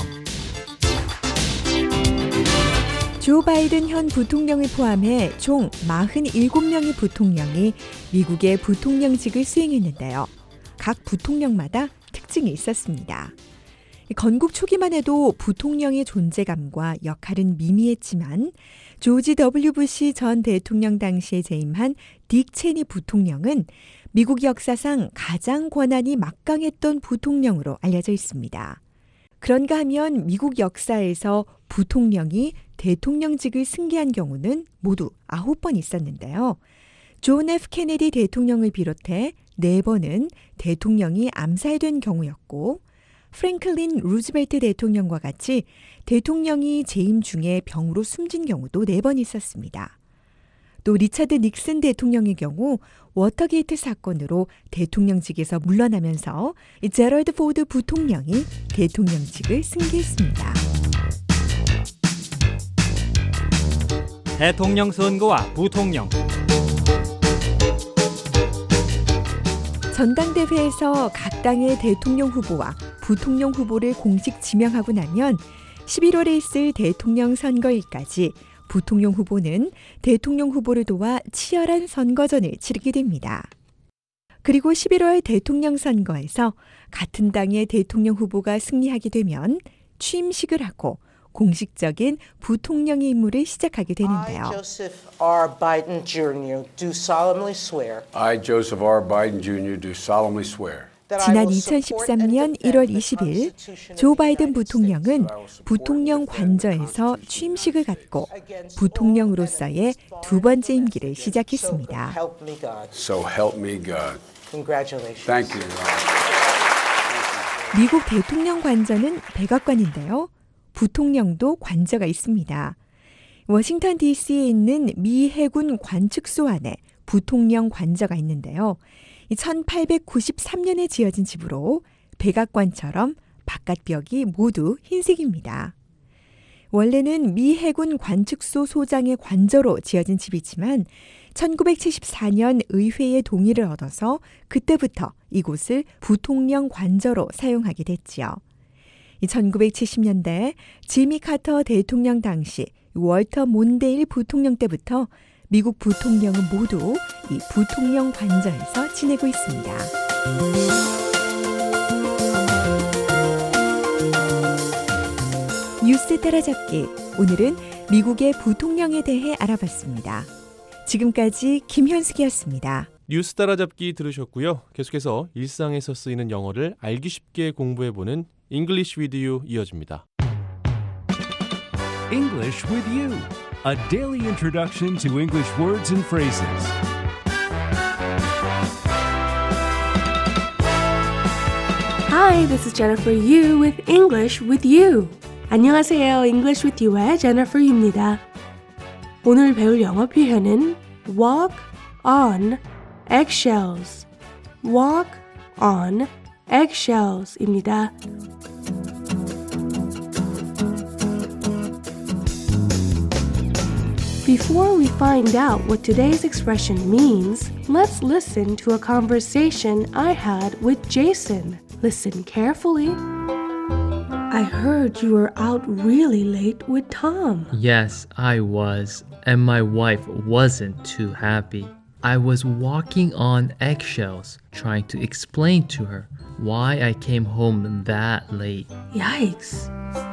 조 바이든 현 부통령을 포함해 총 사십칠 명의 부통령이 미국의 부통령직을 수행했는데요. 각 부통령마다 특징이 있었습니다. 건국 초기만 해도 부통령의 존재감과 역할은 미미했지만 조지 더블유 부시 전 대통령 당시에 재임한 딕 체니 부통령은 미국 역사상 가장 권한이 막강했던 부통령으로 알려져 있습니다. 그런가 하면 미국 역사에서 부통령이 대통령직을 승계한 경우는 모두 아홉 번 있었는데요. 존 에프 케네디 대통령을 비롯해 네 번은 대통령이 암살된 경우였고 프랭클린 루즈벨트 대통령과 같이 대통령이 재임 중에 병으로 숨진 경우도 네 번 있었습니다. 또 리차드 닉슨 대통령의 경우 워터게이트 사건으로 대통령직에서 물러나면서 제럴드 포드 부통령이 대통령직을 승계했습니다.
대통령 선거와 부통령.
전당대회에서 각 당의 대통령 후보와 부통령 후보를 공식 지명하고 나면 십일월에 있을 대통령 선거일까지 부통령 후보는 대통령 후보를 도와 치열한 선거전을 치르게 됩니다. 그리고 십일월 대통령 선거에서 같은 당의 대통령 후보가 승리하게 되면 취임식을 하고 공식적인 부통령의 임무를 시작하게 되는데요.
I, Joseph R. Biden Junior do solemnly swear.
I, Joseph R. Biden Junior do solemnly swear.
지난 이천십삼 년 일월 이십일 조 바이든 부통령은 부통령 관저에서 취임식을 갖고 부통령으로서의 두 번째 임기를 시작했습니다.
So help me God.
Congratulations.
Thank you.
미국 대통령 관저는 백악관인데요. 부통령도 관저가 있습니다. 워싱턴 디씨에 있는 미 해군 관측소 안에 부통령 관저가 있는데요. 천팔백구십삼 년에 지어진 집으로 백악관처럼 바깥벽이 모두 흰색입니다. 원래는 미 해군 관측소 소장의 관저로 지어진 집이지만 천구백칠십사 년 의회의 동의를 얻어서 그때부터 이곳을 부통령 관저로 사용하게 됐지요. 천구백칠십 년대 지미 카터 대통령 당시 월터 몬데일 부통령 때부터 미국 부통령은 모두 이 부통령 관저에서 지내고 있습니다. 뉴스 따라잡기. 오늘은 미국의 부통령에 대해 알아봤습니다. 지금까지 김현숙이었습니다.
뉴스 따라잡기 들으셨고요. 계속해서 일상에서 쓰이는 영어를 알기 쉽게 공부해보는 English with You 이어집니다.
English with You, a daily introduction to English words and phrases.
Hi, this is Jennifer Yu with English with You. 안녕하세요. English with You의 Jennifer Yu입니다. 오늘 배울 영어 표현은 walk on eggshells. walk on eggshells입니다. Before we find out what today's expression means, let's listen to a conversation I had with Jason. Listen carefully. I heard you were out really late with Tom.
Yes, I was, and my wife wasn't too happy. I was walking on eggshells, trying to explain to her why I came home that late.
Yikes.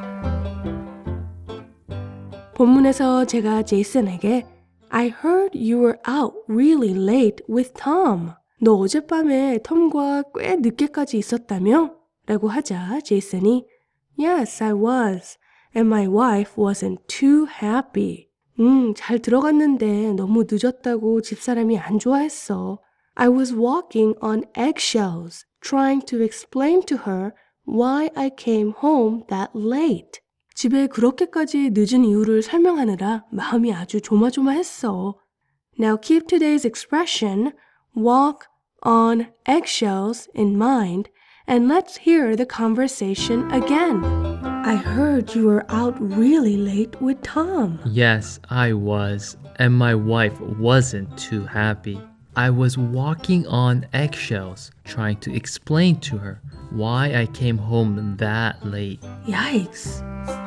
본문에서 제가 제이슨에게 I heard you were out really late with Tom. 너 어젯밤에 톰과 꽤 늦게까지 있었다며? 라고 하자 제이슨이 Yes, I was. And my wife wasn't too happy. 음, 잘 들어갔는데 너무 늦었다고 집사람이 안 좋아했어. I was walking on eggshells, trying to explain to her why I came home that late. 집에 그렇게까지 늦은 이유를 설명하느라 마음이 아주 조마조마했어. Now keep today's expression, walk on eggshells in mind, and let's hear the conversation again. I heard you were out really late with Tom.
Yes, I was, and my wife wasn't too happy. I was walking on eggshells, trying to explain to her why I came home that late.
Yikes.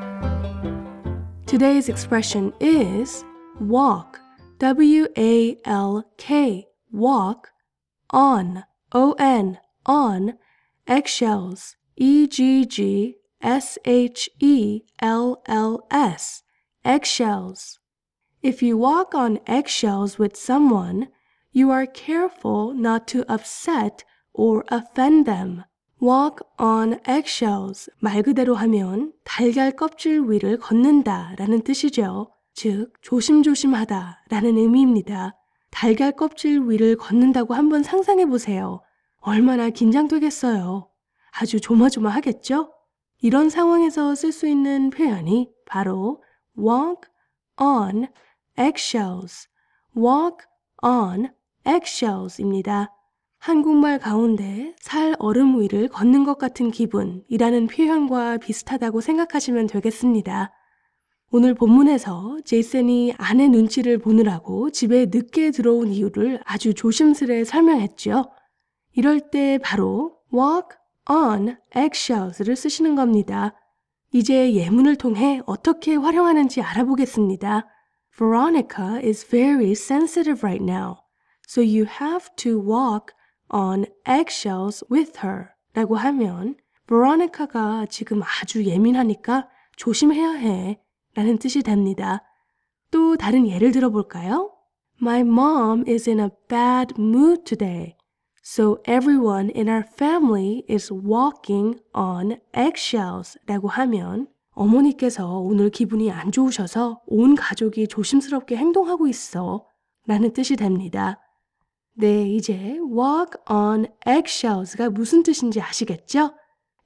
Today's expression is walk, W A L K, walk, on, O N, on, eggshells, E G G S H E L L S, eggshells. If you walk on eggshells with someone, you are careful not to upset or offend them. Walk on eggshells. 말 그대로 하면 달걀 껍질 위를 걷는다 라는 뜻이죠. 즉, 조심조심하다 라는 의미입니다. 달걀 껍질 위를 걷는다고 한번 상상해 보세요. 얼마나 긴장되겠어요. 아주 조마조마하겠죠? 이런 상황에서 쓸 수 있는 표현이 바로 walk on eggshells, walk on eggshells입니다. 한국말 가운데 살 얼음 위를 걷는 것 같은 기분이라는 표현과 비슷하다고 생각하시면 되겠습니다. 오늘 본문에서 제이슨이 아내 눈치를 보느라고 집에 늦게 들어온 이유를 아주 조심스레 설명했죠. 이럴 때 바로 walk on eggshells를 쓰시는 겁니다. 이제 예문을 통해 어떻게 활용하는지 알아보겠습니다. Veronica is very sensitive right now, so you have to walk on eggshells with her 라고 하면 Veronica가 지금 아주 예민하니까 조심해야 해 라는 뜻이 됩니다. 또 다른 예를 들어볼까요? My mom is in a bad mood today, so everyone in our family is walking on eggshells 라고 하면 어머니께서 오늘 기분이 안 좋으셔서 온 가족이 조심스럽게 행동하고 있어 라는 뜻이 됩니다. 네, 이제 walk on eggshells가 무슨 뜻인지 아시겠죠?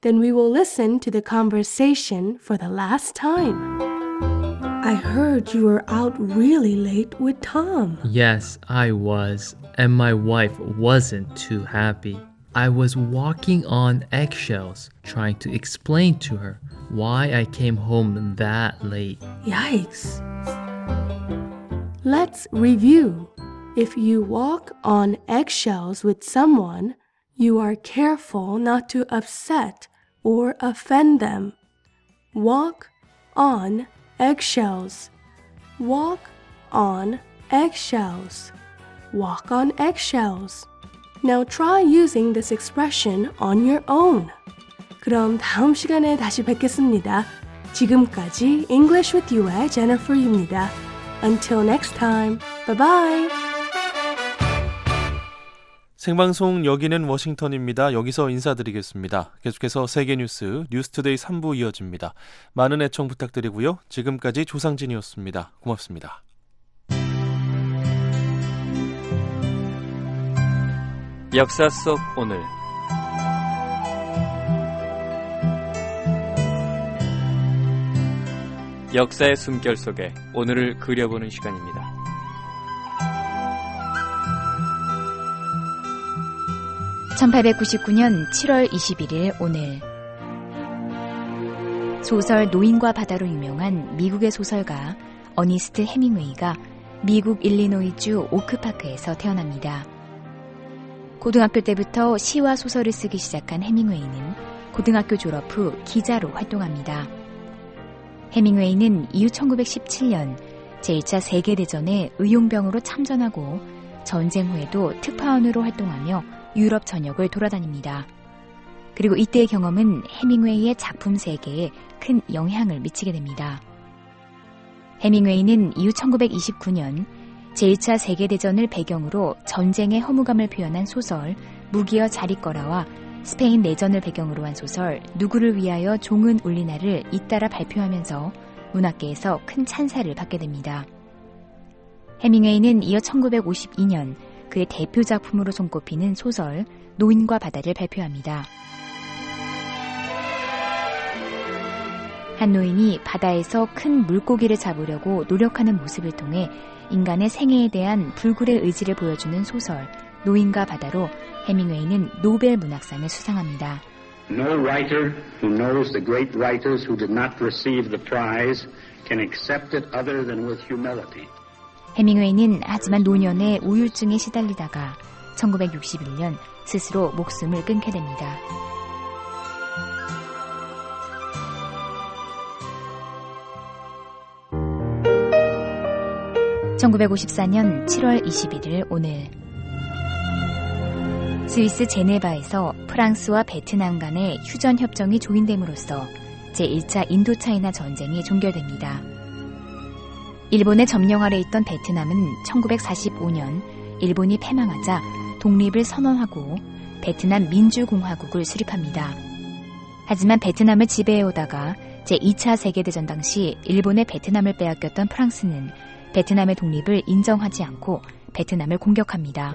Then we will listen to the conversation for the last time. I heard you were out really late with Tom.
Yes, I was, and my wife wasn't too happy. I was walking on eggshells trying to explain to her why I came home that late.
Yikes. Let's review. If you walk on eggshells with someone, you are careful not to upset or offend them. Walk on eggshells. Walk on eggshells. Walk on eggshells. Now try using this expression on your own. 그럼 다음 시간에 다시 뵙겠습니다. 지금까지 English with You의 Jennifer Yu입니다. Until next time. Bye bye.
생방송 여기는 워싱턴입니다. 여기서 인사드리겠습니다. 계속해서 세계뉴스 뉴스투데이 삼 부 이어집니다. 많은 애청 부탁드리고요. 지금까지 조상진이었습니다. 고맙습니다.
역사 속 오늘 역사의 숨결 속에 오늘을 그려보는 시간입니다.
천팔백구십구 년 칠월 이십일일 오늘 소설 노인과 바다로 유명한 미국의 소설가 어니스트 해밍웨이가 미국 일리노이주 오크파크에서 태어납니다. 고등학교 때부터 시와 소설을 쓰기 시작한 해밍웨이는 고등학교 졸업 후 기자로 활동합니다. 해밍웨이는 이후 천구백십칠 년 제일 차 세계대전에 의용병으로 참전하고 전쟁 후에도 특파원으로 활동하며 유럽 전역을 돌아다닙니다. 그리고 이때의 경험은 해밍웨이의 작품 세계에 큰 영향을 미치게 됩니다. 해밍웨이는 이후 천구백이십구 년 제일 차 세계대전을 배경으로 전쟁의 허무감을 표현한 소설 무기여 자리꺼라와 스페인 내전을 배경으로 한 소설 누구를 위하여 종은 울리나를 잇따라 발표하면서 문학계에서 큰 찬사를 받게 됩니다. 해밍웨이는 이어 천구백오십이 년 그의 대표 작품으로 손꼽히는 소설 노인과 바다를 발표합니다. 한 노인이 바다에서 큰 물고기를 잡으려고 노력하는 모습을 통해 인간의 생애에 대한 불굴의 의지를 보여주는 소설 노인과 바다로 해밍웨이는 노벨 문학상을 수상합니다.
No writer who knows the great writers who did not receive the prize can accept it other than with humility.
해밍웨이는 하지만 노년에 우울증에 시달리다가 천구백육십일 년 스스로 목숨을 끊게 됩니다. 천구백오십사 년 칠월 이십일일 오늘 스위스 제네바에서 프랑스와 베트남 간의 휴전협정이 조인됨으로써 제일 차 인도차이나 전쟁이 종결됩니다. 일본의 점령 아래 있던 베트남은 천구백사십오 년 일본이 패망하자 독립을 선언하고 베트남 민주공화국을 수립합니다. 하지만 베트남을 지배해오다가 제이 차 세계대전 당시 일본의 베트남을 빼앗겼던 프랑스는 베트남의 독립을 인정하지 않고 베트남을 공격합니다.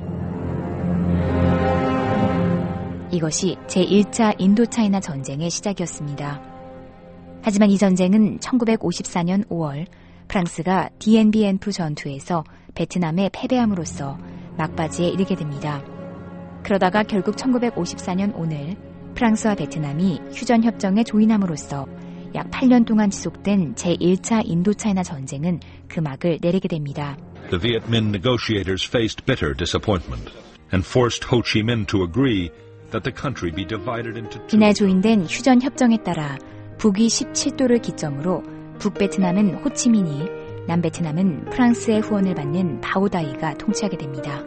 이것이 제일 차 인도차이나 전쟁의 시작이었습니다. 하지만 이 전쟁은 천구백오십사 년 오월 프랑스가 디엔비엔프 전투에서 베트남에 패배함으로써 막바지에 이르게 됩니다. 그러다가 결국 천구백오십사 년 오늘 프랑스와 베트남이 휴전협정에 조인함으로써 약 팔 년 동안 지속된 제일 차 인도차이나 전쟁은 그 막을 내리게 됩니다.
The Viet Minh negotiators faced bitter disappointment and forced Ho Chi Minh to agree that the country be divided into two.
이날 조인된 휴전협정에 따라 북위 십칠 도를 기점으로 북베트남은 호치민이, 남베트남은 프랑스의 후원을 받는 바오다이가 통치하게 됩니다.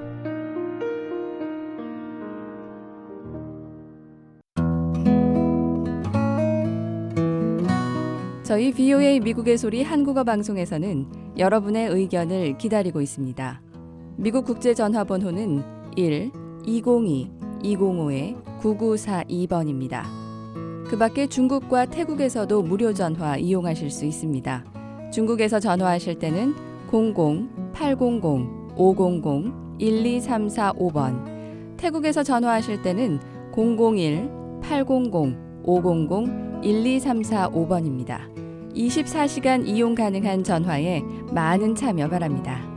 저희 브이오에이 미국의 소리 한국어 방송에서는 여러분의 의견을 기다리고 있습니다. 미국 국제전화번호는 일 이공이 이공오 구구사이 번입니다. 그 밖에 중국과 태국에서도 무료 전화 이용하실 수 있습니다. 중국에서 전화하실 때는 공공 팔공공 오공공 일이삼사오 번, 태국에서 전화하실 때는 공공일 팔공공 오공공 일이삼사오 번입니다. 이십사 시간 이용 가능한 전화에 많은 참여 바랍니다.